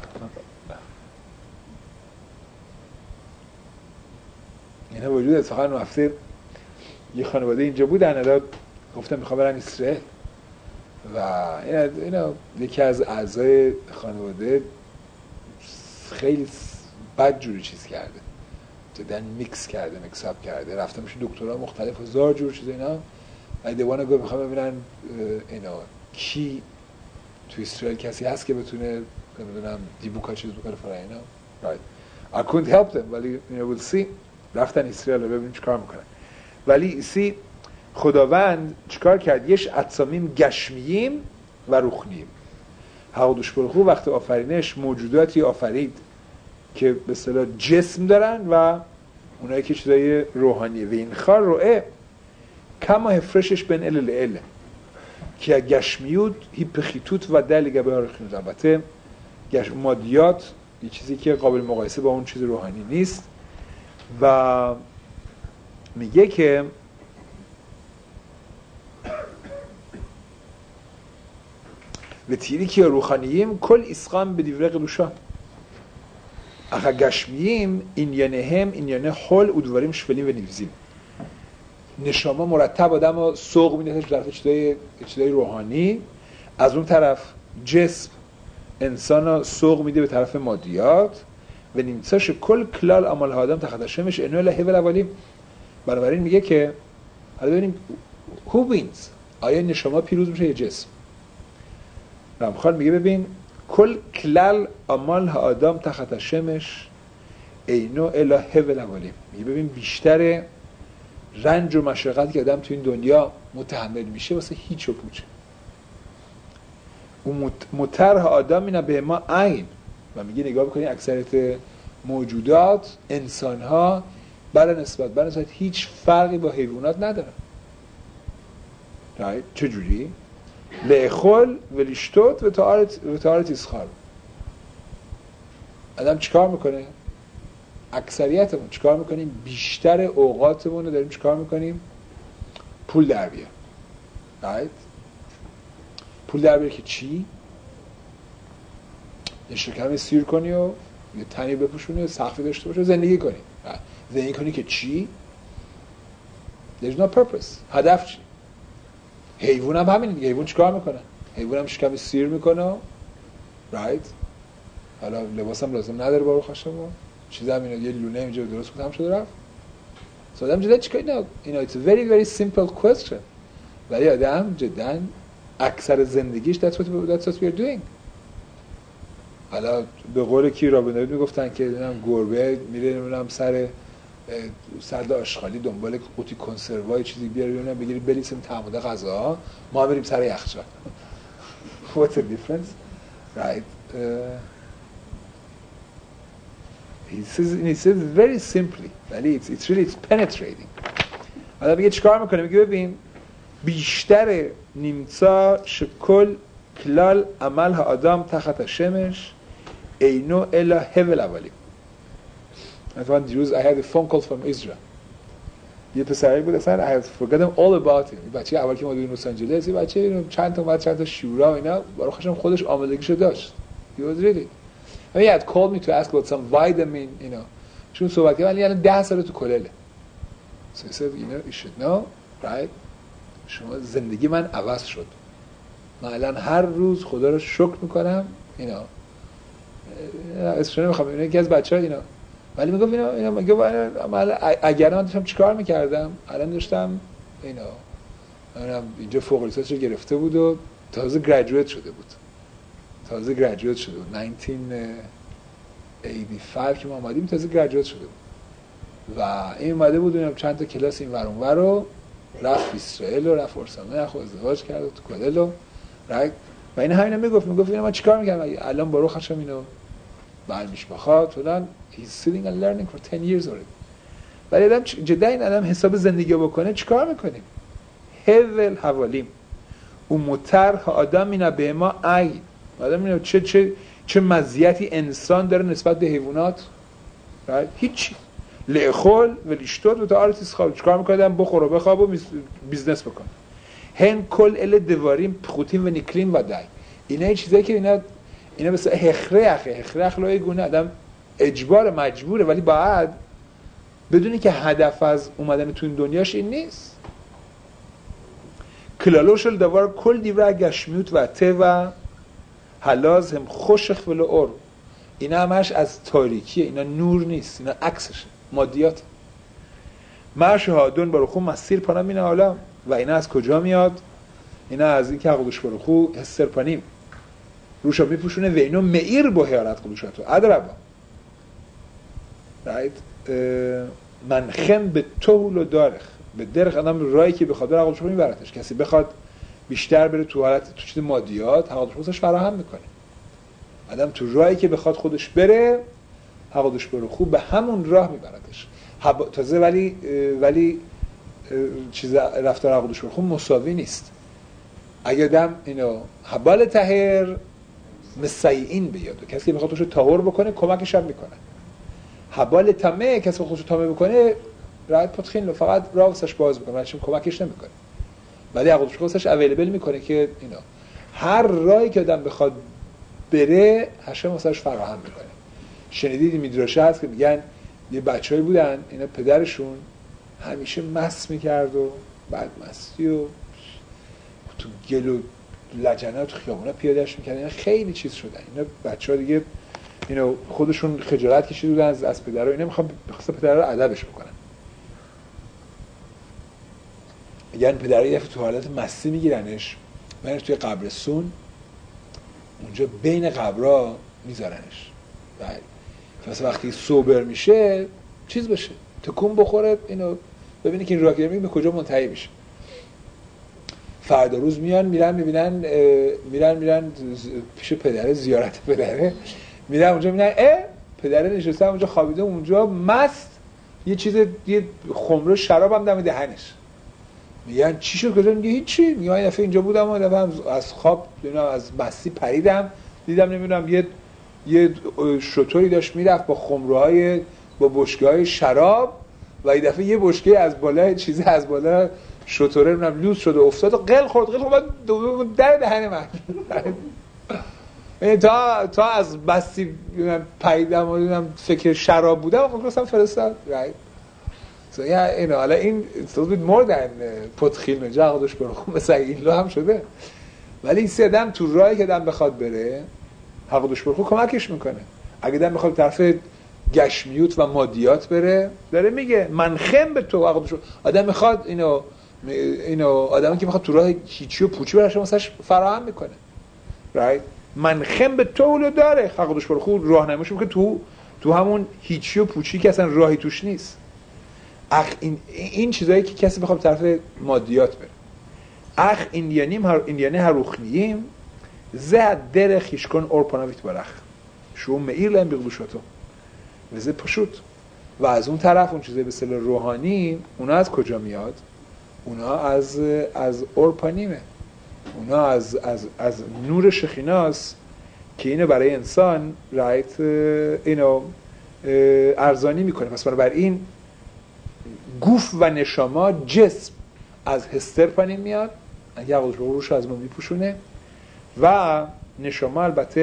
S1: اینا وجود اتفاقا هفته یه خانواده اینجا بودن، الان گفتم میخوام برن اسرائیل و اینا یکی از اعضای خانواده خیلی بد جوری چیز کرده، دادن میکس اپ کرده، رفتم میشه دکترها مختلف هزار جور چیز اینا. ایدوانه گفت میخوام ببینن اینا کی تو اسرائیل کسی هست که بتونه نمیدونم دیبوکا چیز بکنه فرا اینا. right I couldn't help them ولی we'll see. رفتن اسرائیل رو ببینیم چیکار میکنن. ولی سی خداوند چیکار کرد؟ یش اجسامیم گشمیم و روحانیم. حقوقش برخو وقت آفرینش موجوداتی آفرید که به اصطلاح جسم دارن و اونایی که چیزای روحانیه. و این خار روئه کما هفرشش بین ال که گشمیود هیپخیتوت و دلیگه به آرخینوز. البته مادیات یه چیزی که قابل مقایسه با اون چیز روحانی نیست و میگه که و تیری که روحانییم کل اسقام به دیوره قلوشا اخا گشمیم این یعنی حل و دواریم شفلیم و نیوزیم. نشامه مرتب آدم رو سوق میده در طرف چیزای روحانی، از اون طرف جسم انسان رو سوق میده به طرف مادیات و نیمتاش کل کلال عمال آدم تخدشمش انو لحه و لولیم. بنابراین میگه که حالا ببینیم who wins، آیا نشامه پیروز میشه یا جسم؟ رمخان میگه ببین کل کلال عمال آدم تخدشمش اینو الهه و لولیم. میگه ببین بیشتر رنج و مشقتی که آدم تو این دنیا متحمل میشه واسه هیچ و پوچه. اون مترها آدم اینا به ما عین و میگه نگاه بکنی اکثریت موجودات انسان ها برای نسبت هیچ فرقی با حیوانات ندارن. چجوری؟ لأخل و لیشتوت و تارت اسخار. آدم چیکار میکنه؟ اکثریتمون چیکار میکنیم؟ بیشتر اوقاتمون رو داریم چیکار میکنیم؟ پول در بیار. پول در بیار که چی؟ یه شکمی سیر کنی و یه تنی بپوشونی و سقفی داشته باشه و زندگی کنی. زندگی کنی که چی؟ There's no purpose. هدف چی؟ حیوان هم همین دیگه. حیوان چیکار میکنه؟ حیوان هم شکمی سیر میکنه حالا لباس هم لازم نداره بارو خاشم چیز هم یه لونه اینجا درست بود هم شده رفت. آدم جدا چیکار اینا it's a very very simple question ولی آدم جدا اکثر زندگیش that's what we are doing. حالا به قول کی رابین داوید میگفتن که گربه میره نمیدونم سر آشغالی دنبال قوطی کنسروای چیزی بیاره ببینم بگیری بلیسیم تعامل غذا ما بریم سر یخچال. What's the difference? Right. He says very simply ولی it's penetrating. حالا میگه چیکار میکنه؟ میگه ببین بیشتر نیمڅا شکل کلال عمل ها آدم تحت شمش اینو الهه و لولیم. مثلا دیروز I had a phone call from Israel. یه پسری بود اصلا I had forgotten all about him. بچه اول که ما دویم لس آنجلس بچه اینو چند تا شورا و اینا برای خودش خودش آمادگیشو داشت. He was ready. I mean, he had called me to ask about some vitamin, چون صحبت کردم ولی الان 10 سال تو کلله. So he said, you should know, right? شما زندگی من عوض شد. من الان هر روز خدا رو شکر میکنم اسمش نمیخوام یکی از بچه‌ها ولی میگفت میگه اگر من داشتم چیکار میکردم الان داشتم اینجا فوق لیسانس رو گرفته بود و تازه گریجویت شده بود 1985 که ما اومدیم تازه گریجویت شده بود و این اومده بود چند تا کلاس این ور اون ور رو رفت اسرائیل و رفت اورسانه خود ازدواج کرد تو کلل و این همینو میگفت من چیکار میکردم الان برو خشم بعل میشبخات فلان he's sitting and learning for 10 years already. ولی آدم جدا این آدم حساب زندگی بکنه چیکار میکنیم؟ هول حوالیم او مترح آدم اینا به ما ای آدم اینا چه مزیتی انسان داره نسبت به حیوانات؟ هیچی. لئخول و لیشتوت و تا آرتیس خواب چیکار میکنه؟ بخور و بخواب و بیزنس بکن. هن کل ال دواریم پخوتیم و نیکلیم و دای. اینا چیزایی که اینا مثلا هخرخ لای گونه آدم اجبار مجبوره، ولی باید بدونی که هدف از اومدن تو این دنیاش این نیست. کلالوشل دوار کل دیوره گشمیوت و ته و حلاز هم خوشخ ولو اور. اینا همش از تاریکیه، اینا نور نیست، اینا عکسشه، مادیات. مرش هادون بارخو مسیر پانم این عالم. و اینا از کجا میاد؟ اینا از این که حقودش بارخو هستر پانیم روشا میپوشونه و اینو معیر با حیارت قلوشاتو ادربا من خم به طول و دارخ به درخ آدم رایی که بخواد بره حقودش میبرتش. کسی بخواد بیشتر بره تو حالت تو چیز مادیات حقودش فراهم میکنه. آدم تو رایی که بخواد خودش بره حقودش بارخو به همون راه میبرتش. تازه ولی چیز رفتار حقودش بارخو مساوی نیست. اگه دم اینو حبال طاهر مسیعین بیاد و کسی میخواد توش طاهر بکنه کمکش هم میکنه. حبال طمه کسی خودش طمه بکنه راحت پتخین فقط راه واسش باز میکنه ولی کمکش نمیکنه. ولی حقودش واسش اویلیبل میکنه که اینا هر راهی که آدم بخواد بره هاشم واسش فراهم میکنه. شنیدید میدرشه هست که میگن یه بچه‌ای بودن اینا پدرشون همیشه مست میکرد و بعد مستی و تو گل و لجنات خیابونا پیادهش میکردن. اینا خیلی چیز شدن. اینا بچه‌ها دیگه اینو خودشون خجالت کشیده بودن از پدرها. اینا میخوان پدرها رو ادبش بکنن. میگن پدرها یه دفعه تو حالت مستی میگیرنش منش توی قبرستون اونجا بین قبرها میذارنش. بله مثلا وقتی سوبر میشه چیز بشه تکون بخوره اینو ببینی که این راه که به کجا منتهی میشه. فردا روز میرن پیش پدره زیارت پدره میرن اونجا میبینن پدره نشسته اونجا خوابیده اونجا مست یه خمره شراب هم دم دهنش. میگن چی شد کجا؟ میگه هیچی. میگه این دفعه اینجا بودم و دفعه از خواب از مستی پریدم دیدم نمیدونم یه شطوری داشت میرفت با خمره‌های با بشکه‌های شراب و این دفعه یه بشکه از بالا شطوره نمیدونم لوس شد و افتاد و قل خورد در دهن من. تا از مستی پریدم و دیدم فکر شراب بودم خب راستم فرستاد right so yeah حالا این it's a little bit more than پتخیل نجا حقودش بارخو مثل این لو هم شده. ولی این سه دم تو راهی که دم بخواد بره حقودش بارخو کمکش میکنه. اگه دم بخواد طرف گشمیوت و مادیات بره داره میگه من خم به تو حقودش. آدم میخواد اینو آدمی که میخواد تو راه هیچی و پوچی براش واسش فراهم میکنه right من خم به طول داره حقودش بارخو راهنماییش میکنه تو همون هیچی و پوچی که اصلا راهی توش نیست. این چیزایی که کسی بخواد طرف مادیات بره این یعنی هروخنیم زد در خیشکن اورپاناویت برخ شو معیر لهم بقدوشاتو و زد پشوت. و از اون طرف اون چیزای به اصطلاح روحانی اونا از کجا میاد؟ اونا از اورپانیمه. اونا از نور شخیناست که اینو برای انسان رایت اینو ارزانی میکنه. پس بنابراین گوف و نشاما جسم از هسترپانیم میاد اگه حقودش روش از ما میپوشونه و نشاما البته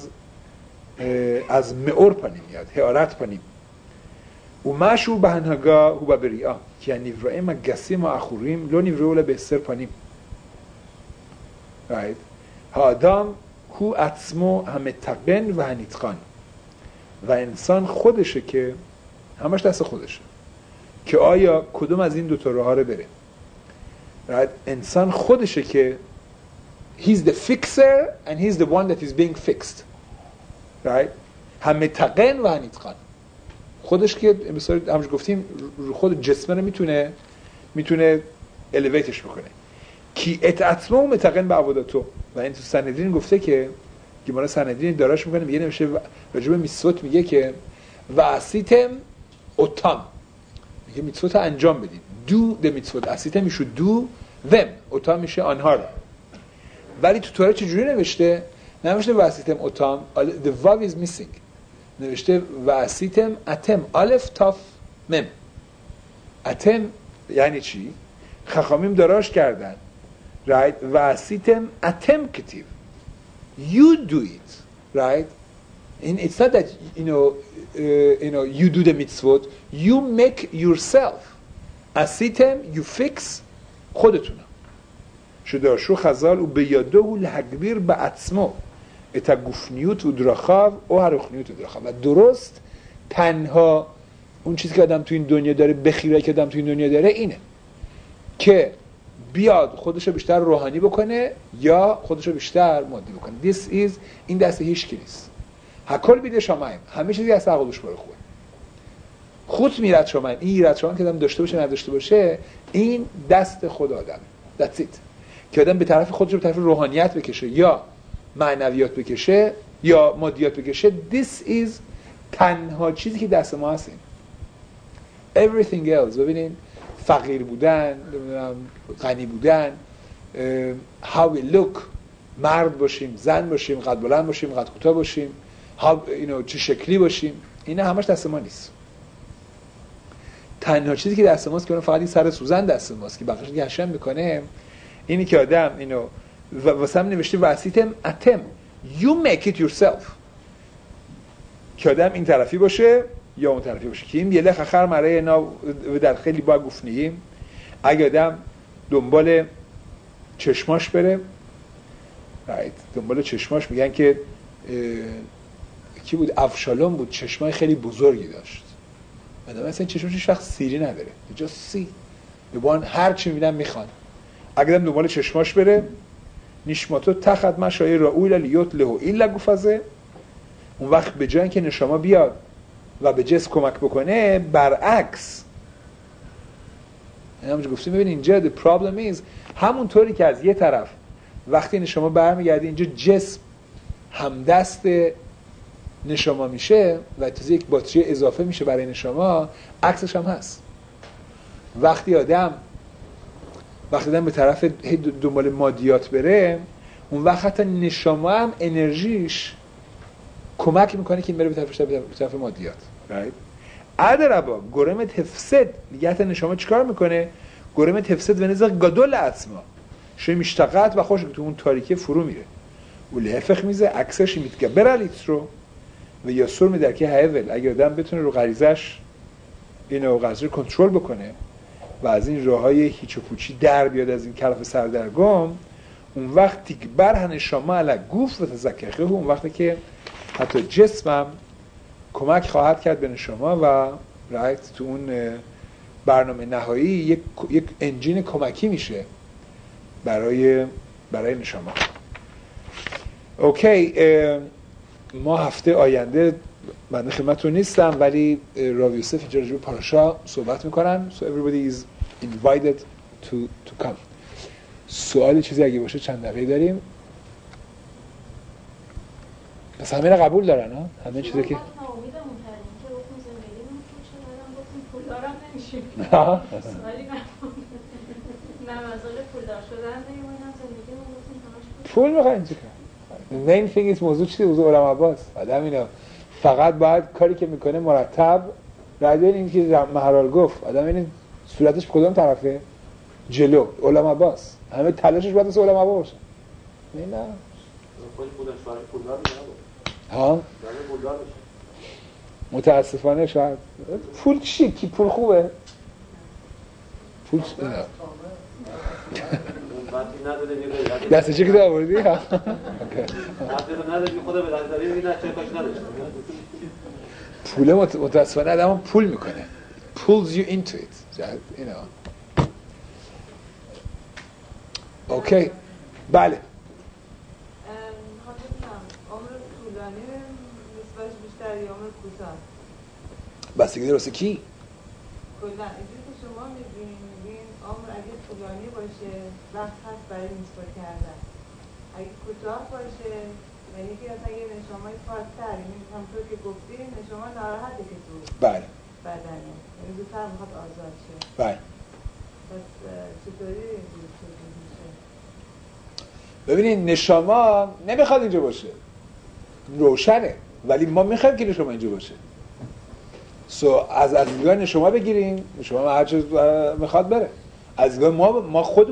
S1: از مئورپانیم میاد حیارت پانیم و مشو به هنگا هو با بریا که نیورائیم گسیم و اخوریم لو نیورائیم به هسترپانیم right آدم هو اتسمو همه تقن و هنیتقان و انسان خودشه که همش دست خودشه که آیا کدوم از این دوتا راه ها رو بره. right انسان خودشه که he's the fixer and he's the one that is being fixed right همه تقن و هنیتقان خودش که مثلا همونش گفتیم خود جسمه رو میتونه الیویتش بکنه کی اتعتمو متقن به عبادتو. و این تو سندرین گفته که گمارا سندین داراش میکنه، میگه نمیشه راجب میتسوت میگه که واسیتم اوتام، میگه میتسوت انجام بدید. do the mitzvot. اسیتم میشه do them، اوتام میشه آنها رو. ولی تو تورات چجوری نوشته؟ نوشته واسیتم اوتام، the vav is missing. نوشته واسیتم اتم الف تاف مم. اتم یعنی چی؟ خخامیم داراش کردن right؟ واسیتم اتم کتیب you do it right؟ and it's not that you do the mitzvot, you make yourself. عصیتم you fix خودتونم. شداشو خزال و بیاده و لحگبیر به عطمو اتا گفنیوت و دراخاو و هرخنیوت و دراخاو. و درست تنها اون چیزی که آدم تو این دنیا داره، بخیره که آدم تو این دنیا داره اینه که بیاد خودشو بیشتر روحانی بکنه یا خودشو بیشتر مادی بکنه. This is این دست هیچ کی نیست. هکل بیده شمایم، همه چیزی از عقلش برای خوبه. خود میرد شمایم، این ایرد شمایم که آدم داشته باشه نداشته باشه، این دست خود آدم. That's it. که آدم به طرف خودش به طرف روحانیت بکشه یا معنویات بکشه یا مادیات بکشه. This is تنها چیزی که دست ما هست. Everything else. ببینین فقیر بودن، غنی بودن، how we look، مرد باشیم، زن باشیم، قد بلند باشیم، قد کوتاه باشیم، چه شکلی باشیم، اینا همش دست ما نیست. تنها چیزی که دست ماست که اون فقط این سر سوزن دست ماست که بقیه‌اش دیگه هشم میکنه. اینی که آدم واسه هم نوشته واسیتم اتم you make it yourself، که آدم این طرفی باشه یا اون طرفی باشه. که این یه لخ اخر مره اینا و در خیلی با گفتنیم اگه آدم دنبال چشماش بره دنبال چشماش، میگن که کی بود؟ افشالوم بود، چشمای خیلی بزرگی داشت. آدم مثلا چشمش هیچ وقت سیری نداره، جا سی ببان هر چی میبینن میخوان. اگه آدم دنبال چشماش بره نشماتو تخت مشای راویل لیوت لهو ایلا گفازه، اون وقت به جای اینکه نشما بیاد و به جسم کمک بکنه، برعکس همونجا گفتیم. ببین اینجا the problem is همونطوری که از یه طرف وقتی نشما برمیگرده اینجا جسم همدست نشما میشه و تازه یک باتری اضافه میشه برای نشما، عکسش هم هست. وقتی آدم به طرف دنبال مادیات بره، اون وقت حتی نشما هم انرژیش کمک میکنه که این بره به طرف مادیات. ادربا گرمت حفظت نگهت نشما چیکار میکنه؟ گرمت حفظت و نزق گادول عصما شوی مشتقت و خوش تو اون تاریکی فرو میره و لحفق میزه عکسش میتگبر علیت رو و یا سر میدر که هایول. اگه آدم بتونه رو غریزش اینو غریزه کنترل بکنه و از این راه های هیچ و پوچی در بیاد، از این کلف سردرگم، اون وقت تکبر هنشامه علا گوف و تذکرخه، اون وقتی که حتی جسمم کمک خواهد کرد به نشما و رایت تو اون برنامه نهایی یک انجین کمکی میشه برای نشما. اوکی، ما هفته آینده من خدمتتون نیستم ولی راوی یوسف اینجا راجع به پاراشا صحبت میکنن. So everybody is invited to come. سوالی چیزی اگه باشه چند دقیقه داریم. پس همه را قبول دارن ها؟ همه چیزی که پول میخواین چیکار؟ main thing is موضوع چیه؟ موضوع علم عباس. آدم اینا فقط باید کاری که میکنه مرتب رده. این که مهرال گفت آدم این صورتش کدوم طرفه؟ جلو. علم عباس همه تلاشش باید مثل علم عباس باشه. نه ها؟ متاسفانه شاید پول چی؟ کی پول خوبه؟ پول دسته چه که دار بردی؟ پوله متاسفانه آدم پول میکنه. pulls you into it. you know. اوکی بله. بستگی درسته کی؟
S2: کلا اینجوری که شما میگین عمر اگه طولانی باشه وقت هست برای میسوا کردن، اگه کوتاه باشه یعنی که مثلا یه نشامای پاکتر، یعنی همطور که گفتیم نشاما ناراحته که تو
S1: بله
S2: بدنه، یعنی زودتر میخواد آزاد شه.
S1: بله.
S2: پس چطوری میشه؟
S1: ببینید نشاما نمیخواد اینجا باشه، روشنه، ولی ما میخوایم که نشاما اینجا باشه. از دیدگاه نشاما بگیریم، نشاما هر چیز میخواد بره. از دیدگاه ما خود